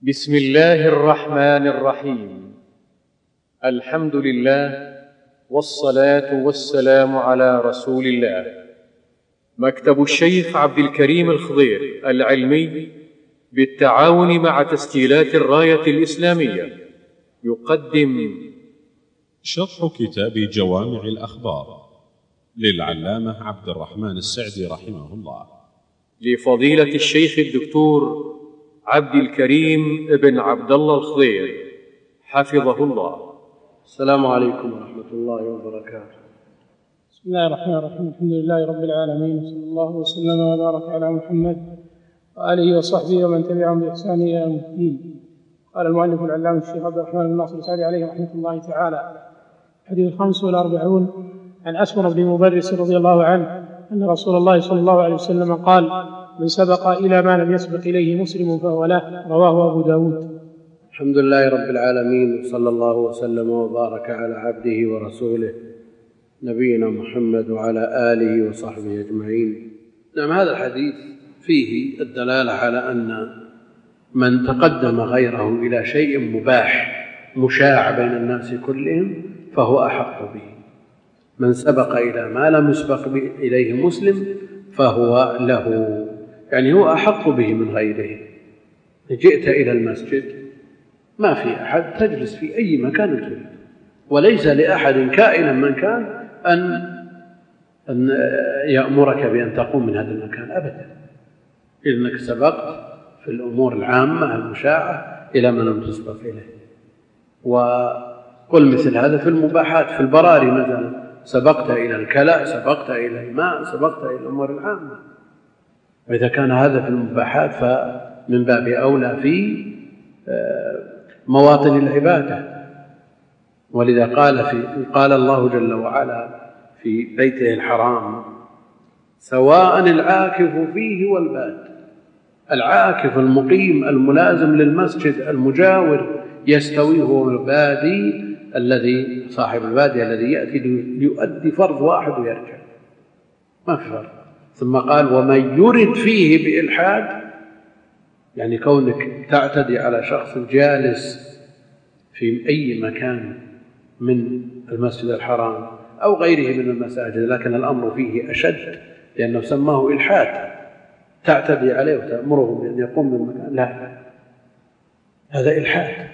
بسم الله الرحمن الرحيم. الحمد لله والصلاة والسلام على رسول الله. مكتب الشيخ عبد الكريم الخضير العلمي بالتعاون مع تسجيلات الراية الإسلامية يقدم شرح كتاب جوامع الأخبار للعلامة عبد الرحمن السعدي رحمه الله، لفضيلة الشيخ الدكتور عبد الكريم بن عبد الله الخضير حفظه الله. السلام عليكم ورحمة الله وبركاته. بسم الله الرحمن الرحيم. الحمد لله رب العالمين، وصلى الله وسلم وبارك على محمد وآله وصحبه ومن تبعهم بإحسان إلى يوم الدين. قال المؤلف العلامة الشيخ عبد الرحمن بن ناصر السعدي عليه رحمة الله تعالى: حديث 45 عن أسمر بن مبرس رضي الله عنه أن رسول الله صلى الله عليه وسلم قال: من سبق إلى ما لم يسبق إليه مسلم فهو له. رواه أبو داود. الحمد لله رب العالمين، وصلى الله وسلم وبارك على عبده ورسوله نبينا محمد وعلى آله وصحبه أجمعين. نعم، هذا الحديث فيه الدلالة على أن من تقدم غيره إلى شيء مباح مشاع بين الناس كلهم فهو أحق به. من سبق إلى ما لم يسبق إليه مسلم فهو له، يعني هو أحق به من غيره. جئت إلى المسجد ما في أحد تجلس في أي مكان تريد، وليس لأحد كائنا من كان أن يأمرك بأن تقوم من هذا المكان أبدا، إنك سبقت في الأمور العامة المشاعة إلى ما لم تسبق إليه. وقل مثل هذا في المباحات، في البراري مثلا سبقت إلى الكلى، سبقت إلى الماء، سبقت إلى الأمور العامة. وإذا كان هذا في المباحات فمن باب أولى في مواطن العبادة. ولذا قال الله جل وعلا في بيته الحرام: سواء العاكف فيه والباد. العاكف المقيم الملازم للمسجد المجاور يستوي هو البادي الذي صاحب البادية الذي يأتي ليؤدي فرض واحد ويرجع، ما في فرق. ثم قال: ومن يرد فيه بإلحاد، يعني كونك تعتدي على شخص جالس في أي مكان من المسجد الحرام أو غيره من المساجد، لكن الأمر فيه أشد لأنه سماه إلحاد، تعتدي عليه وتأمره بأن يقوم من مكان، لا، هذا إلحاد.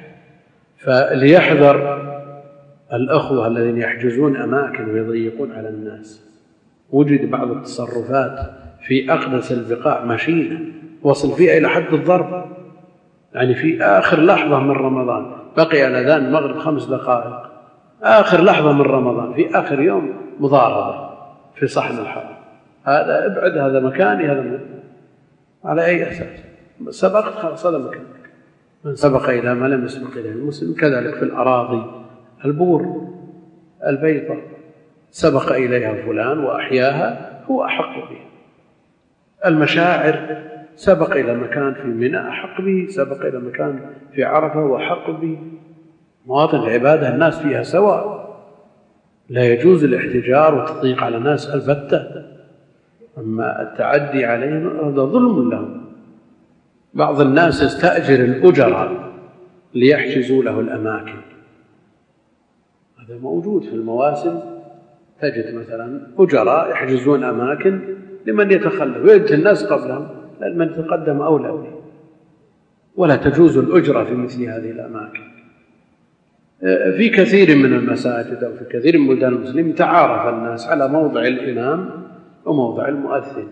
فليحذر الأخوة الذين يحجزون أماكن ويضيقون على الناس. وجد بعض التصرفات في أقدس البقاع مشينة وصل فيها إلى حد الضرب، يعني في آخر لحظة من رمضان بقي الأذان المغرب 5 دقائق، آخر لحظة من رمضان في آخر يوم مضاربة في صحن الحرم. هذا ابعد، هذا مكاني، هذا على أي أساس؟ سبقت خلاص، هذا مكانك. من سبق إلى ما لم يسبق إليه المسلم. كذلك في الأراضي، البور، البيضة، سبق إليها فلان وأحياها هو أحق به. المشاعر، سبق إلى مكان في منى أحق به، سبق إلى مكان في عرفة وأحق به. مواطن العبادة الناس فيها سواء، لا يجوز الاحتجار والتضييق على الناس البتة. أما التعدي عليهم هذا ظلم لهم. بعض الناس يستأجر الأجراء ليحجزوا له الأماكن، هذا موجود في المواسم. تجد مثلا أجراء يحجزون أماكن لمن يتخلف ويجد الناس قبلهم، لأن من تقدم أولى به. ولا تجوز الأجرة في مثل هذه الأماكن. في كثير من المساجد أو في كثير من بلدان المسلمين تعارف الناس على موضع الإمام وموضع المؤذن،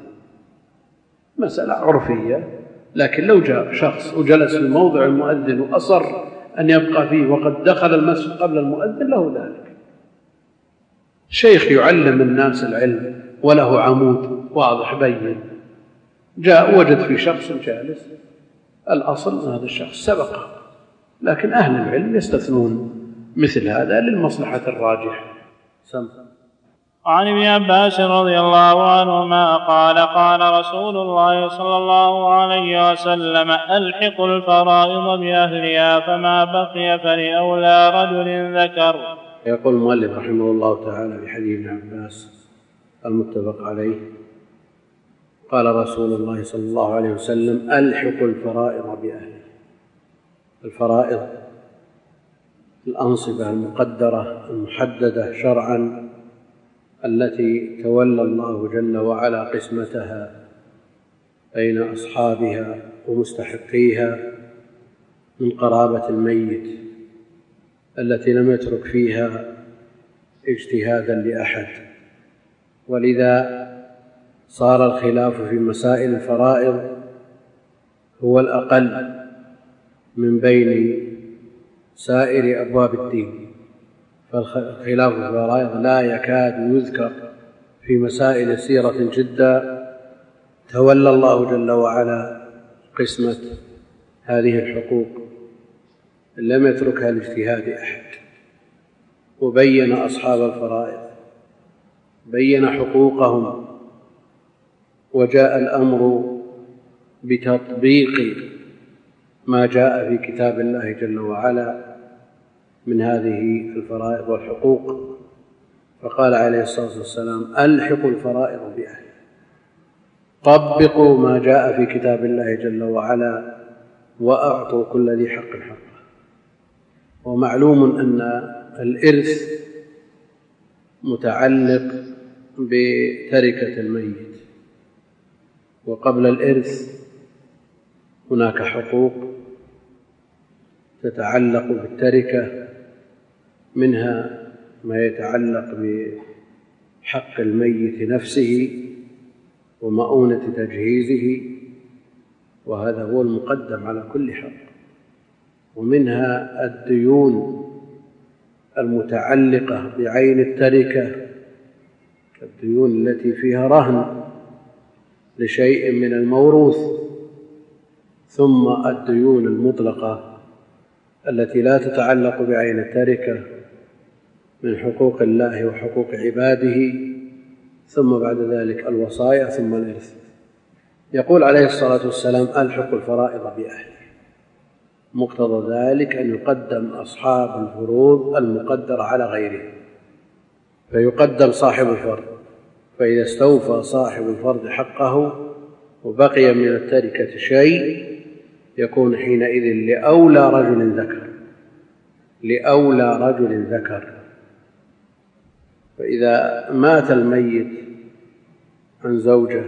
مسألة عرفية. لكن لو جاء شخص وجلس في موضع المؤذن وأصر أن يبقى فيه وقد دخل المسجد قبل المؤذن، له ذلك. شيخ يعلم الناس العلم وله عمود واضح بين، جاء وجد في شخص جالس، الأصل أن هذا الشخص سبق، لكن أهل العلم يستثنون مثل هذا للمصلحة الراجحة. وعن ابن عباس رضي الله عنهما قال: قال رسول الله صلى الله عليه وسلم: ألحقوا الفرائض بأهلها، فما بقي فلأولى رجل ذكر. يقول المؤلف رحمه الله تعالى في حديث ابن عباس المتفق عليه: قال رسول الله صلى الله عليه وسلم: ألحقوا الفرائض بأهلها. الفرائض الأنصبة المقدرة المحددة شرعا التي تولى الله جل وعلا قسمتها بين أصحابها ومستحقيها من قرابة الميت، التي لم يترك فيها اجتهادا لأحد. ولذا صار الخلاف في مسائل الفرائض هو الأقل من بين سائر أبواب الدين، فالخلاف في الفرائض لا يكاد يذكر في مسائل يسيرة جدا تولى الله جل وعلا قسمة هذه الحقوق لم يتركها لاجتهاد أحد، وبين أصحاب الفرائض، بين حقوقهم، وجاء الأمر بتطبيق ما جاء في كتاب الله جل وعلا من هذه الفرائض والحقوق. فقال عليه الصلاة والسلام: ألحقوا الفرائض بأهلها، طبقوا ما جاء في كتاب الله جل وعلا وأعطوا كل ذي حق حقه. ومعلوم أن الإرث متعلق بتركة الميت، وقبل الإرث هناك حقوق تتعلق بالتركة، منها ما يتعلق بحق الميت نفسه ومؤونة تجهيزه، وهذا هو المقدم على كل حق. ومنها الديون المتعلقة بعين التركة، الديون التي فيها رهن لشيء من الموروث، ثم الديون المطلقة التي لا تتعلق بعين التركة من حقوق الله وحقوق عباده، ثم بعد ذلك الوصايا، ثم الإرث. يقول عليه الصلاة والسلام: ألحقوا الفرائض بأهلها. مقتضى ذلك أن يقدم أصحاب الفروض المقدرة على غيره، فيقدم صاحب الفرض، فإذا استوفى صاحب الفرض حقه وبقي من التركة شيء يكون حينئذ لأولى رجل ذكر، لأولى رجل ذكر. فإذا مات الميت عن زوجة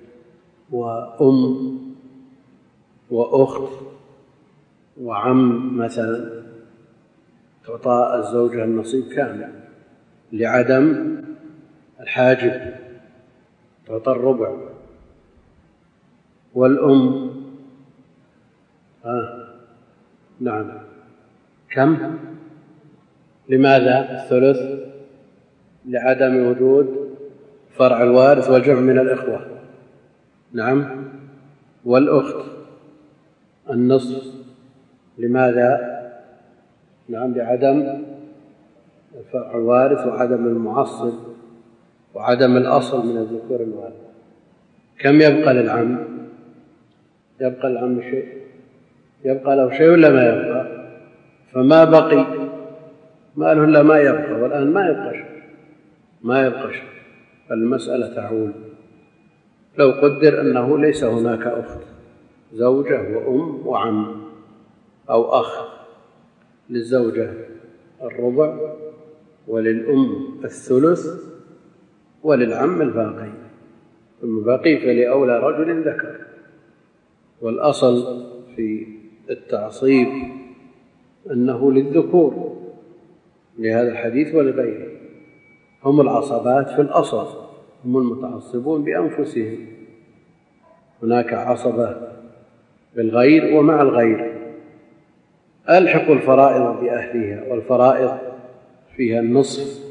وأم وأخت وعم مثلا، تعطى الزوجة النصيب كامل، لعدم الحاجب تعطى الربع، والأم نعم كم؟ لماذا الثلث؟ لعدم وجود فرع الوارث والجمع من الإخوة. نعم. والأخت النصف، لماذا؟ نعم لعدم فرع الوارث وعدم المعصب وعدم الأصل من الذكور الوارث. كم يبقى للعم؟ يبقى العم شيء، يبقى له شيء ولا ما يبقى؟ فما بقي ما له إلا ما يبقى، والآن ما يبقى شيء، ما يبقى شيء. فالمسألة تعول. لو قدر أنه ليس هناك أخت، زوجة وأم وعم أو أخ، للزوجة الربع وللأم الثلث وللعم الباقي، ثم بقي فلأولى رجل ذكر. والأصل في التعصيب أنه للذكور لهذا الحديث ولغيره، هم العصبات في الأصل، هم المتعصبون بأنفسهم. هناك عصبة بالغير ومع الغير. ألحقوا الفرائض بأهلها، والفرائض فيها النصف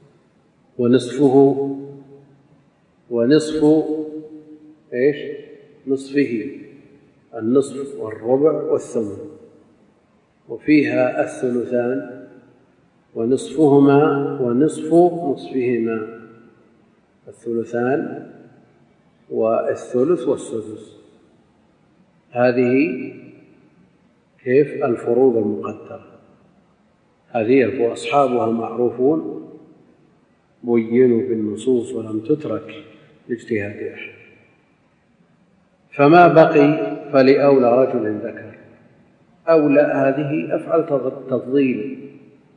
ونصفه ونصف إيش؟ نصفه، النصف والربع والثمن، وفيها الثلثان ونصفهما ونصف نصفهما، الثلثان والثلث والسدس. هذه كيف الفروض المقدرة، هذه وأصحابها معروفون بينوا بالنصوص ولم تترك لاجتهاد أحد. فما بقي فلأولى رجل ذكر، هذه أفعل تفضيل،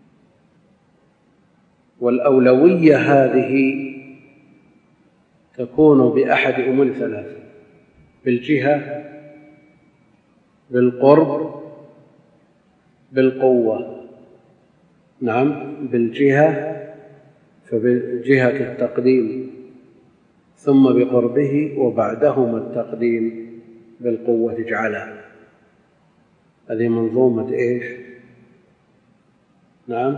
والأولوية هذه تكون بأحد أمور ثلاثة: بالجهة، بالقرب، بالقوة. نعم، بالجهة فبجهة التقديم، ثم بقربه، وبعدهما التقديم بالقوة اجعلها. هذه منظومة إيش؟ نعم،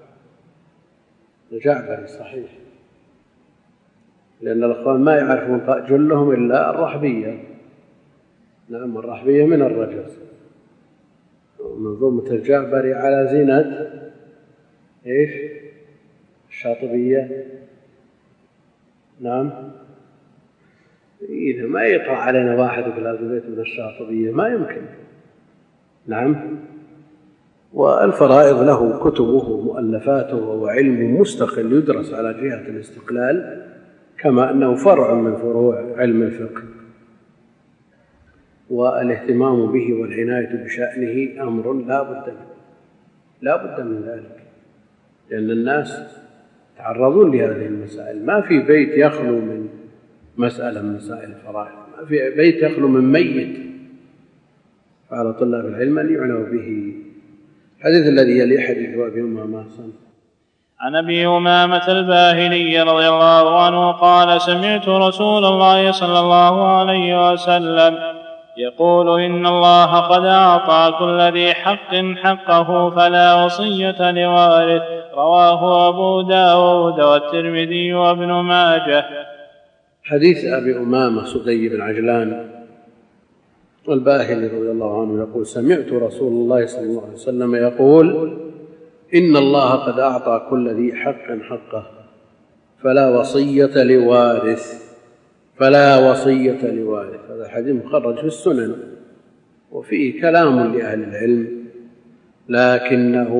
الجعبري صحيح، لأن الأخوان ما يعرفون جلهم إلا الرحبية. نعم، الرحبية من الرجز. منظومة الجعبري على زينة إيش؟ الشاطبية. نعم، إذا ما يطلع علينا واحد يقول هذا البيت من الشاطبية، ما يمكن. نعم، والفرائض له كتبه ومؤلفاته وعلم مستقل يدرس على جهة الاستقلال، كما أنه فرع من فروع علم الفقه، والاهتمام به والعناية بشأنه أمر لا بد من ذلك، لأن الناس يتعرضون لهذه المسائل. ما في بيت يخلو من مسألة من مسائل الفرائض، ما في بيت يخلو من ميت، فعلى طلاب العلم أن يعنوا به. الحديث الذي يلي حديث أبي أمامة. عن أبي أمامة الباهلي رضي الله عنه قال: سمعت رسول الله صلى الله عليه وسلم يقول: إن الله قد أعطى كل ذي حق حقه فلا وصية لوارث. رواه أبو داود والترمذي وابن ماجه. حديث أبي أمامة سدي بن عجلان الباهلي رضي الله عنه يقول: سمعت رسول الله صلى الله عليه وسلم يقول: إن الله قد أعطى كل ذي حق حقه فلا وصية لوارث. هذا حديث مخرج في السنن، وفيه كلام لأهل العلم، لكنه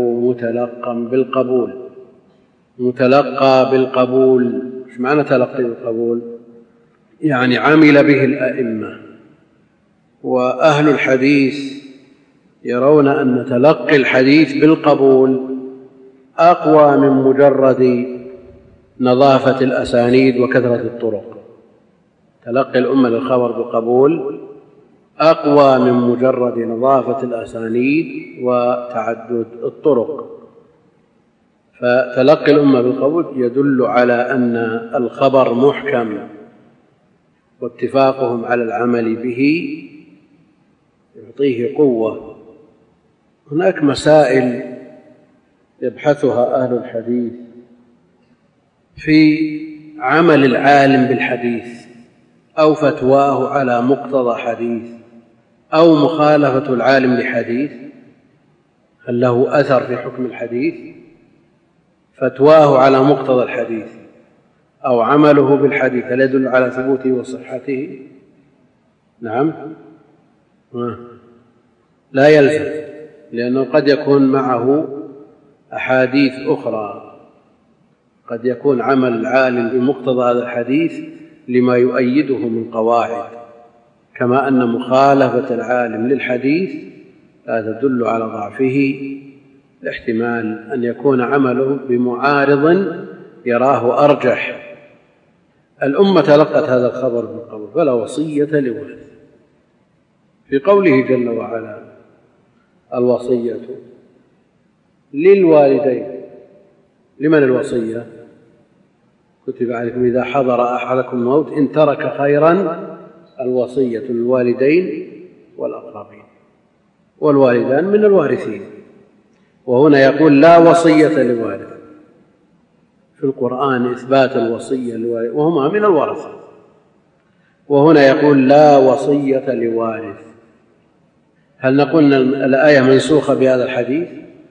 متلقى بالقبول. ايش معنى تلقي بالقبول؟ يعني عمل به الأئمة، وأهل الحديث يرون أن تلقي الحديث بالقبول أقوى من مجرد نظافة الأسانيد وكثرة الطرق. تلقي الأمة للخبر بالقبول أقوى من مجرد نظافة الأسانيد وتعدد الطرق. فتلقي الأمة بالقبول يدل على أن الخبر محكم، واتفاقهم على العمل به يعطيه قوة. هناك مسائل يبحثها أهل الحديث في عمل العالم بالحديث، أو فتواه على مقتضى حديث، أو مخالفة العالم لحديث، هل له أثر في حكم الحديث؟ فتواه على مقتضى الحديث أو عمله بالحديث هل يدل على ثبوته وصحته؟ نعم، لا يلزم، لأنه قد يكون معه أحاديث أخرى، قد يكون عمل العالم بمقتضى هذا الحديث لما يؤيده من قواعد، كما أن مخالفة العالم للحديث لا تدل على ضعفه، لاحتمال أن يكون عمله بمعارض يراه أرجح. الأمة تلقت هذا الخبر بالقبول فلا وصية لوارث. في قوله جل وعلا: الوصية للوالدين. لمن الوصية؟ كتب عليكم إذا حضر أحدكم الموت إن ترك خيرا الوصية للوالدين والأقربين، والوالدان من الوارثين. وهنا يقول: لا وصية لوارث. في القرآن إثبات الوصية للوارث وهما من الورثة، وهنا يقول: لا وصية لوارث. هل نقول الآية منسوخة بهذا الحديث؟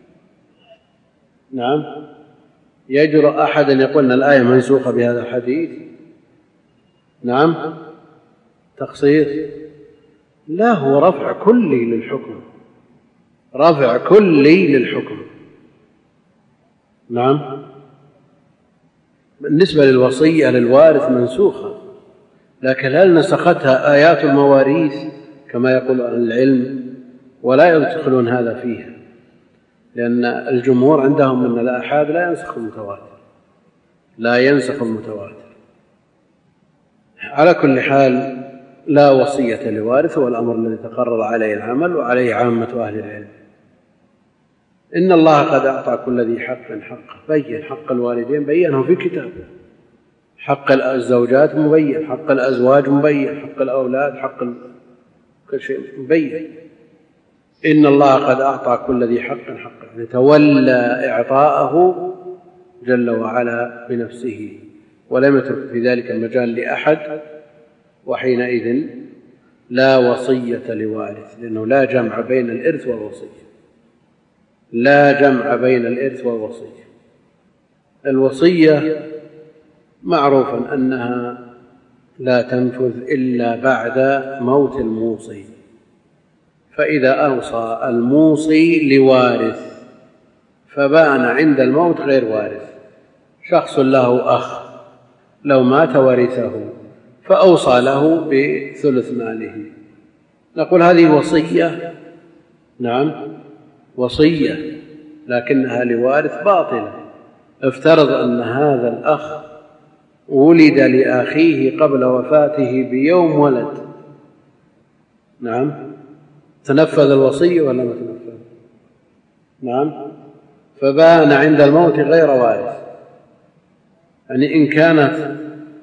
نعم، يجرؤ أحد أن يقول أن الآية منسوخة بهذا الحديث؟ نعم، تخصيص؟ لا، هو رفع كلي للحكم، رفع كلي للحكم. نعم، بالنسبة للوصية للوارث منسوخة، لكن هل نسختها آيات المواريث كما يقول أهل العلم؟ ولا يدخلون هذا فيها، لأن الجمهور عندهم أن الآحاد لا ينسخ المتواتر، لا ينسخ المتواتر. على كل حال لا وصية لوارث، هو الأمر الذي تقرر عليه العمل وعليه عامة أهل العلم. إن الله قد أعطى كل ذي حق حقه، بين حق الوالدين بينه في كتابه، حق الزوجات مبين، حق الأزواج مبين، حق الأولاد، حق كل شيء مبين. إن الله قد أعطى كل ذي حق حقه، تولى إعطاءه جل وعلا بنفسه ولم يترك في ذلك المجال لأحد، وحينئذ لا وصية لوارث، لأنه لا جمع بين الإرث والوصية، لا جمع بين الإرث والوصية. الوصية معروفا أنها لا تنفذ إلا بعد موت الموصي، فإذا أوصى الموصي لوارث فبان عند الموت غير وارث، شخص له أخ لو مات ورثه فأوصى له بثلث ماله، نقول هذه وصية، نعم وصية، لكنها لوارث باطلة. افترض أن هذا الأخ ولد لأخيه قبل وفاته بيوم ولد، نعم تنفذ الوصية ولا ما تنفذ؟ نعم، فبان عند الموت غير وارث. يعني إن كانت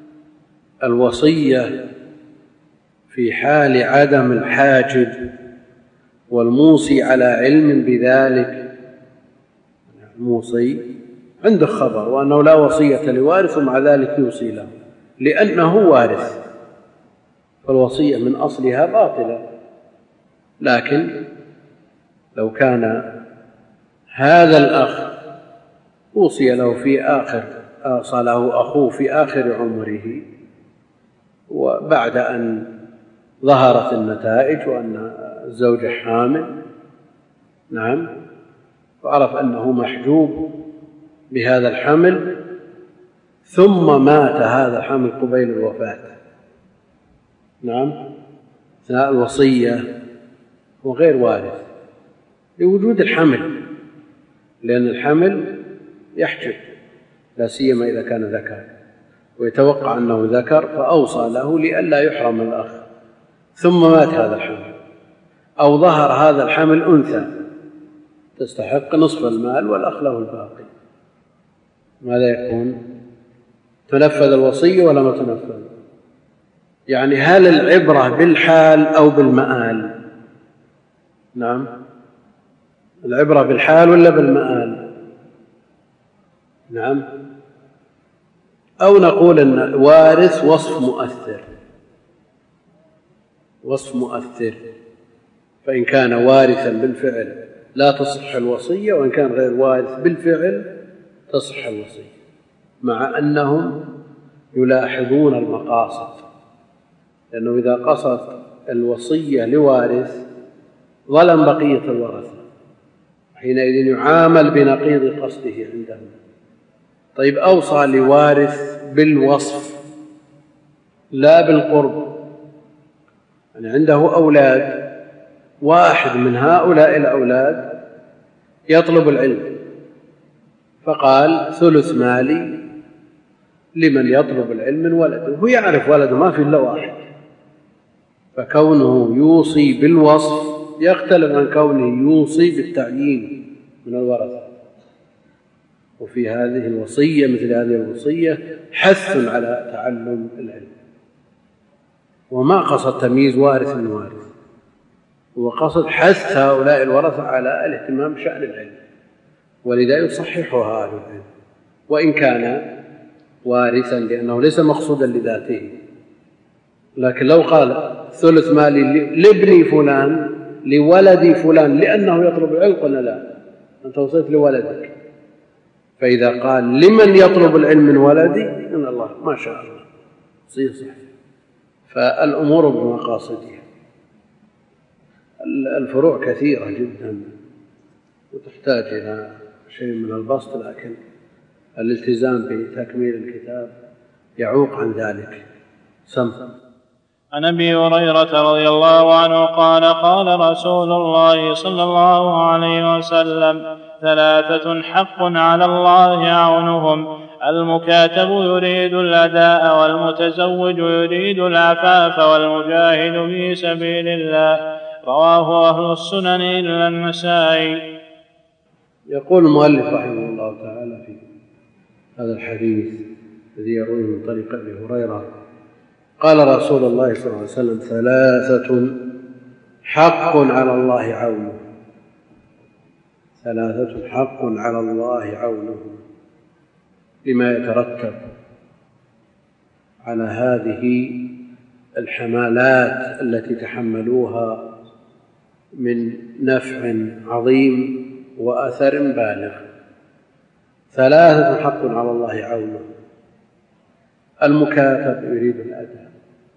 الوصية في حال عدم الحاجب والموصي على علم بذلك، الموصي عنده خبر وأنه لا وصية لوارث ومع ذلك يوصي له لأنه وارث، فالوصية من أصلها باطلة. لكن لو كان هذا الأخ أوصي له في أوصى له أخوه في آخر عمره، وبعد أن ظهرت النتائج وأن الزوجة حامل، نعم، وعرف أنه محجوب بهذا الحمل، ثم مات هذا الحمل قبيل الوفاة، نعم، أثناء الوصية وغير وارث لوجود الحمل، لأن الحمل يحجب لا سيما إذا كان ذكر، ويتوقع أنه ذكر فأوصى له لئلا يحرم الأخ، ثم مات هذا الحمل، أو ظهر هذا الحمل أنثى تستحق نصف المال والأخ له الباقي، ماذا يكون؟ تنفذ الوصية ولا ما تنفذ؟ يعني هل العبرة بالحال أو بالمآل؟ نعم، العبرة بالحال ولا بالمآل؟ نعم، أو نقول أن الوارث وصف مؤثر، وصف مؤثر، فإن كان وارثا بالفعل لا تصح الوصية، وإن كان غير وارث بالفعل تصح الوصية، مع أنهم يلاحظون المقاصد، لأنه إذا قصد الوصية لوارث ظلم بقية الورثة، حينئذ يعامل بنقيض قصده عندهم. طيب أوصى لوارث بالوصف لا بالقرب، يعني عنده أولاد، واحد من هؤلاء الأولاد يطلب العلم فقال ثلث مالي لمن يطلب العلم من ولده، هو يعرف ولده ما في إلا واحد، فكونه يوصي بالوصف يختلف عن كونه يوصي بالتعيين من الورثة. وفي هذه الوصية مثل هذه الوصية حث على تعلم العلم، وما قصد تمييز وارث من وارث، هو قصد حث هؤلاء الورثة على الاهتمام بشأن العلم، ولذا يصححها أهل العلم وإن كان وارثا، لأنه ليس مقصودا لذاته. لكن لو قال ثلث مالي لابن فلان لولد فلان لأنه يطلب العلم، قلنا لا، أنت وصيت لولدك. فإذا قال لمن يطلب العلم من ولدي، إن الله ما شاء الله صحيح. فالأمور بمقاصدها. الفروع كثيرة جدا وتحتاج إلى شيء من البسط، لكن الالتزام بتكميل الكتاب يعوق عن ذلك. عن ابي هريره رضي الله عنه قال قال رسول الله صلى الله عليه وسلم: ثلاثة حق على الله عونهم: المكاتب يريد الأداء، والمتزوج يريد العفاف، والمجاهد في سبيل الله. رواه أهل السنن إلا النسائي. يقول المؤلف رحمه الله تعالى في هذا الحديث الذي يرويه من طريق ابي هريره: قال رسول الله صلى الله عليه وسلم: ثلاثة حق على الله عونه. ثلاثة حق على الله عونه، لما يترتب على هذه الحمالات التي تحملوها من نفع عظيم وأثر بالغ. ثلاثة حق على الله عونه: المكاتب يريد الأداء.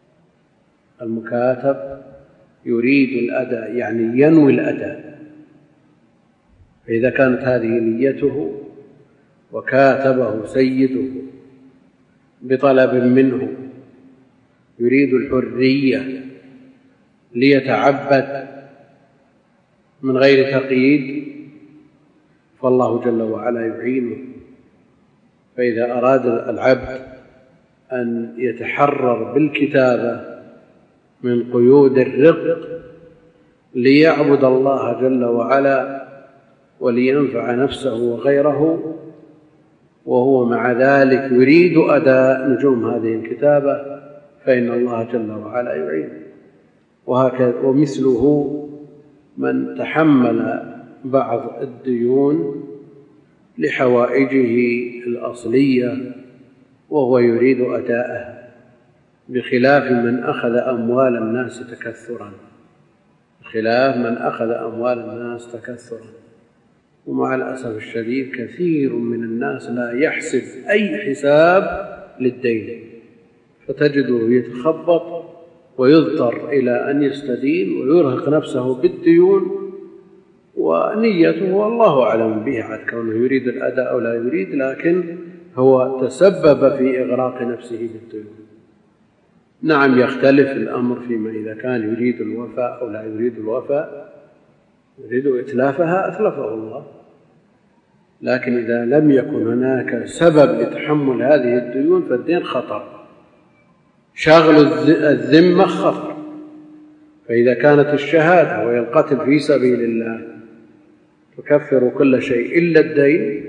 المكاتب يريد الأداء يعني ينوي الأداء، فإذا كانت هذه نيته وكاتبه سيده بطلب منه يريد الحرية ليتعبد من غير تقييد، فالله جل وعلا يعينه. فإذا أراد العبد أن يتحرر بالكتابة من قيود الرق ليعبد الله جل وعلا ولينفع نفسه وغيره، وهو مع ذلك يريد أداء نجوم هذه الكتابة، فإن الله جل وعلا يعينه. وهكذا ومثله من تحمل بعض الديون لحوائجه الأصلية وهو يريد أداءه، بخلاف من أخذ أموال الناس تكثرا. بخلاف من أخذ أموال الناس تكثرا. ومع الأسف الشديد كثير من الناس لا يحسب أي حساب للدين، فتجده يتخبط ويضطر إلى أن يستدين ويرهق نفسه بالديون، ونيته والله أعلم بها، عاد كونه يريد الأداء أو لا يريد، لكن هو تسبب في إغراق نفسه بالديون. نعم، يختلف الأمر فيما إذا كان يريد الوفاء أو لا يريد الوفاء، يريد إتلافها أتلفه الله. لكن إذا لم يكن هناك سبب لتحمل هذه الديون فالدين خطر، شغل الذمة خطر. فإذا كانت الشهادة وهي القتل في سبيل الله تكفر كل شيء إلا الدين،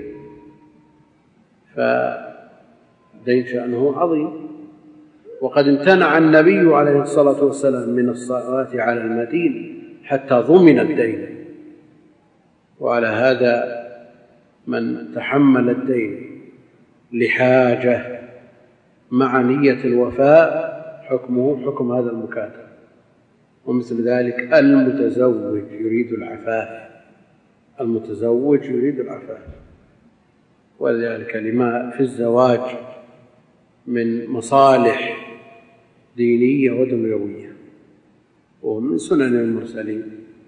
فالدين شأنه عظيم. وقد امتنع النبي عليه الصلاة والسلام من الصلاة على المدين حتى ضمن الدين. وعلى هذا من تحمل الدين لحاجة مع نية الوفاء حكمه حكم هذا المكاتب. ومثل ذلك المتزوج يريد العفاف. المتزوج يريد العفاف، وذلك لما في الزواج من مصالح دينية ودنيوية، ومن سنن المرسلين،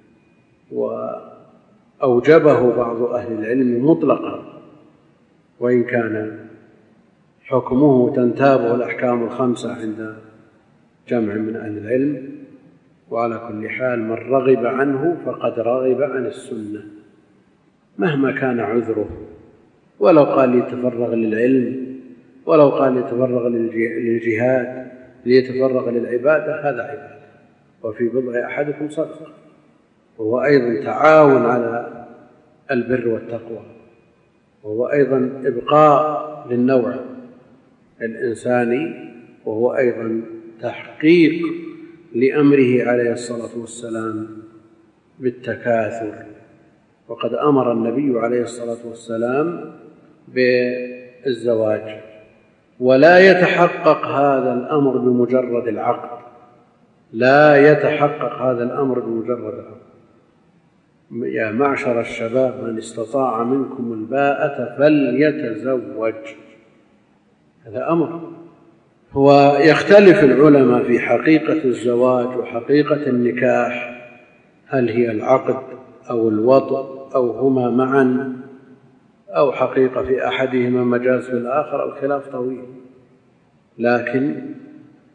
وأوجبه بعض أهل العلم مطلقا، وإن كان حكمه تنتابه الأحكام الخمسة عند جمع من أهل العلم. وعلى كل حال من رغب عنه فقد رغب عن السنة مهما كان عذره، ولو قال يتفرغ للعلم، ولو قال يتفرغ للجهاد، ليتفرغ للعبادة، هذا عبادة. وفي بضع أحدكم صدقة، وهو أيضا تعاون على البر والتقوى، وهو أيضا إبقاء للنوع الإنساني، وهو أيضا تحقيق لأمره عليه الصلاة والسلام بالتكاثر. وقد أمر النبي عليه الصلاة والسلام بالزواج، ولا يتحقق هذا الأمر بمجرد العقد، لا يتحقق هذا الأمر بمجرد العقد. يا معشر الشباب من استطاع منكم الباءة فليتزوج، هذا أمر. هو يختلف العلماء في حقيقة الزواج وحقيقة النكاح، هل هي العقد أو الوطء أو هما معا، أو حقيقة في أحدهما مجاز في الآخر. الخلاف طويل، لكن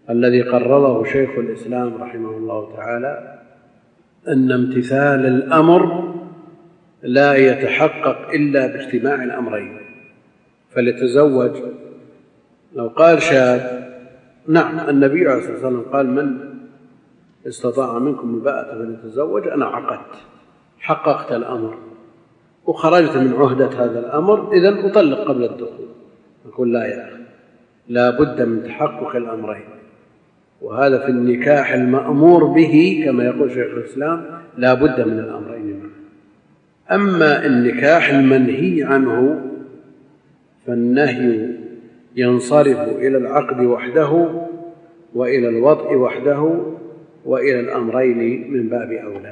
الذي قرره شيخ الإسلام رحمه الله تعالى أن امتثال الأمر لا يتحقق إلا باجتماع الأمرين. فليتزوج، لو قال شاب نعم النبي عليه الصلاة والسلام قال من استطاع منكم الباءة فليتزوج، أنا عقدت، حققت الأمر وخرجت من عهدة هذا الأمر، إذن أطلق قبل الدخول. نقول لا يا أخي، لا بد من تحقق الأمرين، وهذا في النكاح المأمور به كما يقول شيخ الإسلام لا بد من الأمرين معا. أما النكاح المنهي عنه فالنهي ينصرف إلى العقد وحده وإلى الوطء وحده وإلى الأمرين من باب أولى.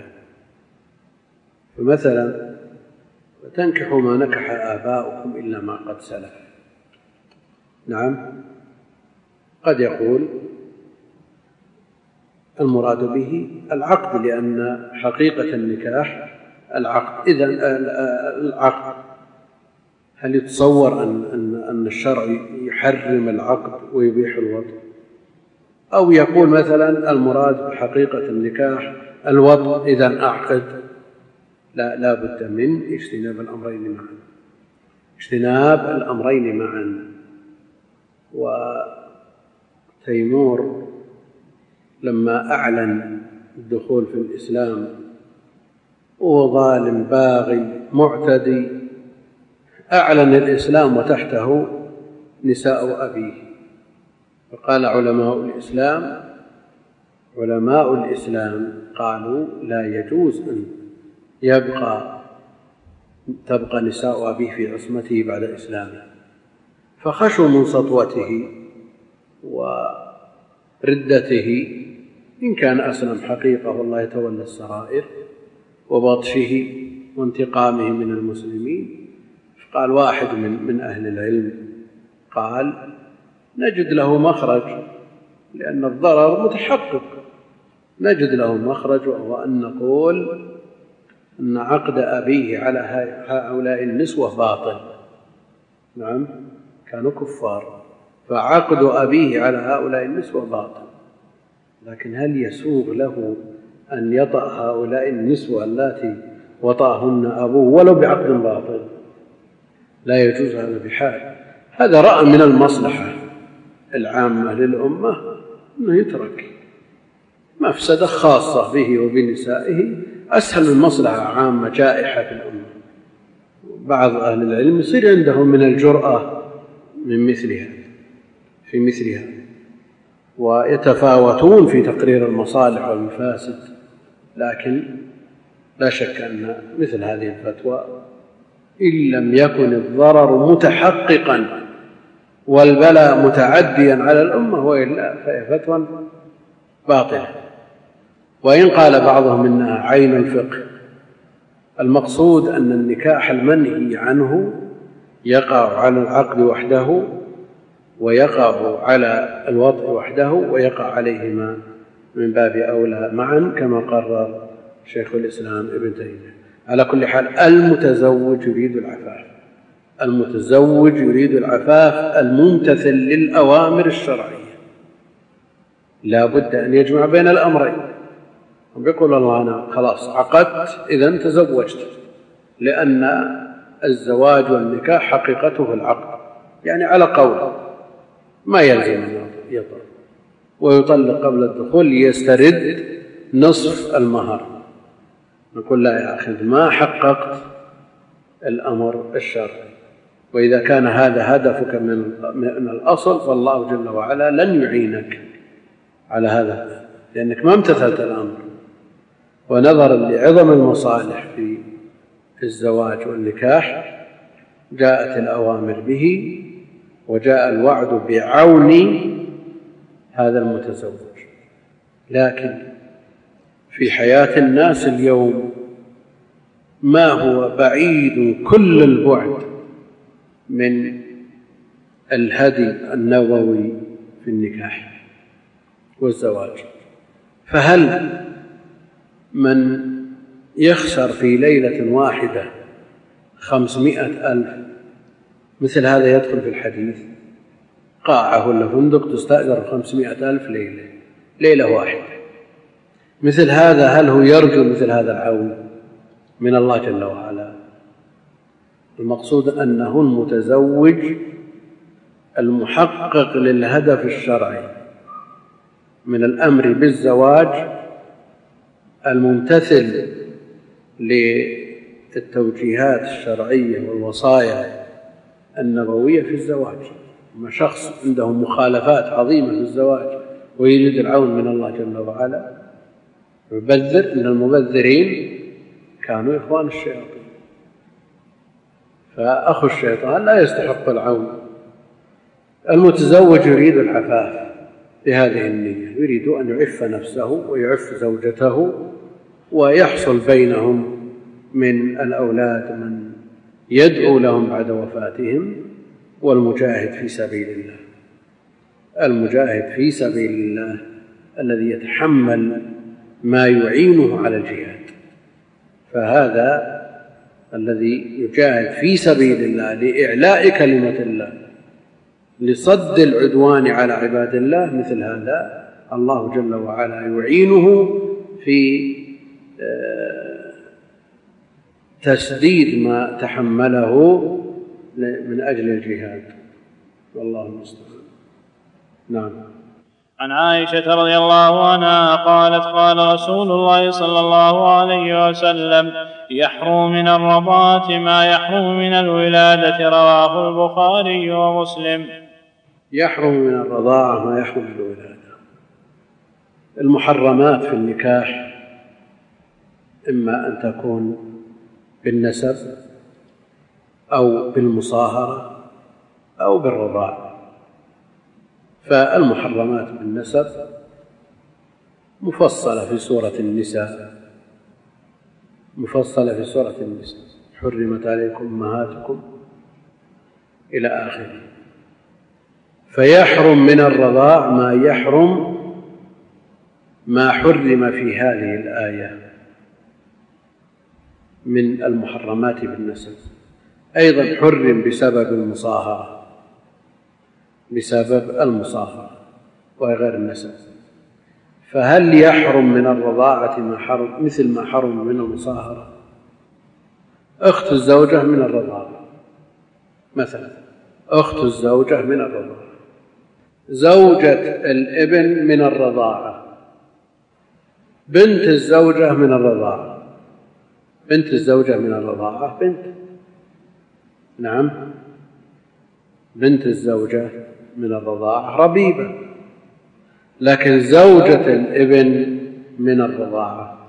فمثلا تنكحوا ما نكح آباؤكم إلا ما قد سلف. نعم، قد يقول المراد به العقد لأن حقيقة النكاح العقد. إذن العقد، هل يتصور أن الشرع يحرم العقد ويبيح الوطء؟ أو يقول مثلا المراد بحقيقة النكاح الوطء، إذن أعقد. لا بد من اجتناب الأمرين معا، اجتناب الأمرين معا. وتيمور لما أعلن الدخول في الإسلام وهو ظالم باغي معتدي، أعلن الإسلام وتحته نساء أبيه، فقال علماء الإسلام قالوا لا يجوز أن تبقى نساء أبيه في عصمته بعد إسلامه، فخشوا من سطوته وردته إن كان أسلم حقيقة والله يتولى السرائر وبطشه وانتقامه من المسلمين. قال واحد من أهل العلم قال نجد له مخرج، لأن الضرر متحقق، نجد له مخرج، وهو أن نقول أن عقد أبيه على هؤلاء النسوة باطل. نعم، كانوا كفار، فعقد أبيه على هؤلاء النسوة باطل. لكن هل يسوغ له أن يطأ هؤلاء النسوة اللاتي وطأهن أبوه ولو بعقد باطل؟ لا يجوز هذا بحال. هذا رأى من المصلحة العامة للأمة أنه يترك، مفسدة خاصة به وبنسائه أسهل من مصلحة عامة جائحة في الأمة. بعض أهل العلم يصير عندهم من الجرأة في مثلها ويتفاوتون في تقرير المصالح والمفاسد. لكن لا شك أن مثل هذه الفتوى إن لم يكن الضرر متحققا والبلاء متعديا على الأمة وإلا فهي فتوى باطلة. وإن قال بعضهم إنها عين الفقه، المقصود أن النكاح المنهي عنه يقع على العقد وحده ويقع على الوطء وحده ويقع عليهما من باب أولى معا كما قرر شيخ الإسلام ابن تيمية. على كل حال المتزوج يريد العفاف الممتثل للأوامر الشرعية، لا بد أن يجمع بين الأمرين. بيقول الله أنا خلاص عقدت إذن تزوجت، لأن الزواج والنكاح حقيقته العقد، يعني على قول ما يلزم أن يطلق ويطلق قبل الدخول ليسترد نصف المهر. نقول لا يا أخي ما حققت الأمر الشرعي، وإذا كان هذا هدفك من الأصل فالله جل وعلا لن يعينك على هذا، لأنك ما امتثلت الأمر. ونظرا لعظم المصالح في الزواج والنكاح جاءت الأوامر به وجاء الوعد بعون هذا المتزوج. لكن في حياة الناس اليوم ما هو بعيد كل البعد من الهدي النبوي في النكاح والزواج. فهل من يخسر في ليلة واحدة 500,000 مثل هذا يدخل في الحديث؟ قاعة ولا فندق تستأجر 500,000 ليلة واحدة. مثل هذا هل هو يرجو مثل هذا العون من الله جل وعلا؟ المقصود أنه المتزوج المحقق للهدف الشرعي من الأمر بالزواج، الممتثل للتوجيهات الشرعية والوصايا النبوية في الزواج. أما شخص عنده مخالفات عظيمة في الزواج ويريد العون من الله جل وعلا يبذر، إن المبذرين كانوا إخوان الشياطين، فأخو الشيطان لا يستحق العون. المتزوج يريد العفاف بهذه النية، يريد أن يعف نفسه ويعف زوجته ويحصل بينهم من الأولاد من يدعو لهم بعد وفاتهم. والمجاهد في سبيل الله، المجاهد في سبيل الله الذي يتحمل ما يعينه على الجهاد، فهذا الذي يجاهد في سبيل الله لإعلاء كلمة الله لصد العدوان على عباد الله، مثل هذا الله جل وعلا يعينه في تسديد ما تحمله من أجل الجهاد، والله المستعان. نعم. عن عائشة رضي الله عنها قالت قال رسول الله صلى الله عليه وسلم يحرم من الرضاعة ما يحرم من الولادة، رواه البخاري ومسلم. يحرم من الرضاعة ما يحرم من الولادة. المحرمات في النكاح إما أن تكون بالنسب أو بالمصاهرة أو بالرضاعة. فالمحرمات بالنسب مفصلة في سورة النساء، حرمت عليكم أمهاتكم إلى آخره. فيحرم من الرضاع ما حرم في هذه الآية من المحرمات بالنسب. أيضا حرم بسبب المصاهرة وغير النسب. فهل يحرم من الرضاعة ما حرم مثل ما حرم من المصاهرة؟ أخت الزوجة من الرضاعة مثلا، أخت الزوجة من الرضاعة، زوجة الابن من الرضاعة، بنت الزوجة من الرضاعة. بنت الزوجة من الرضاعة بنت، نعم، بنت الزوجة من الرضاعة ربيبة. لكن زوجة الابن من الرضاعة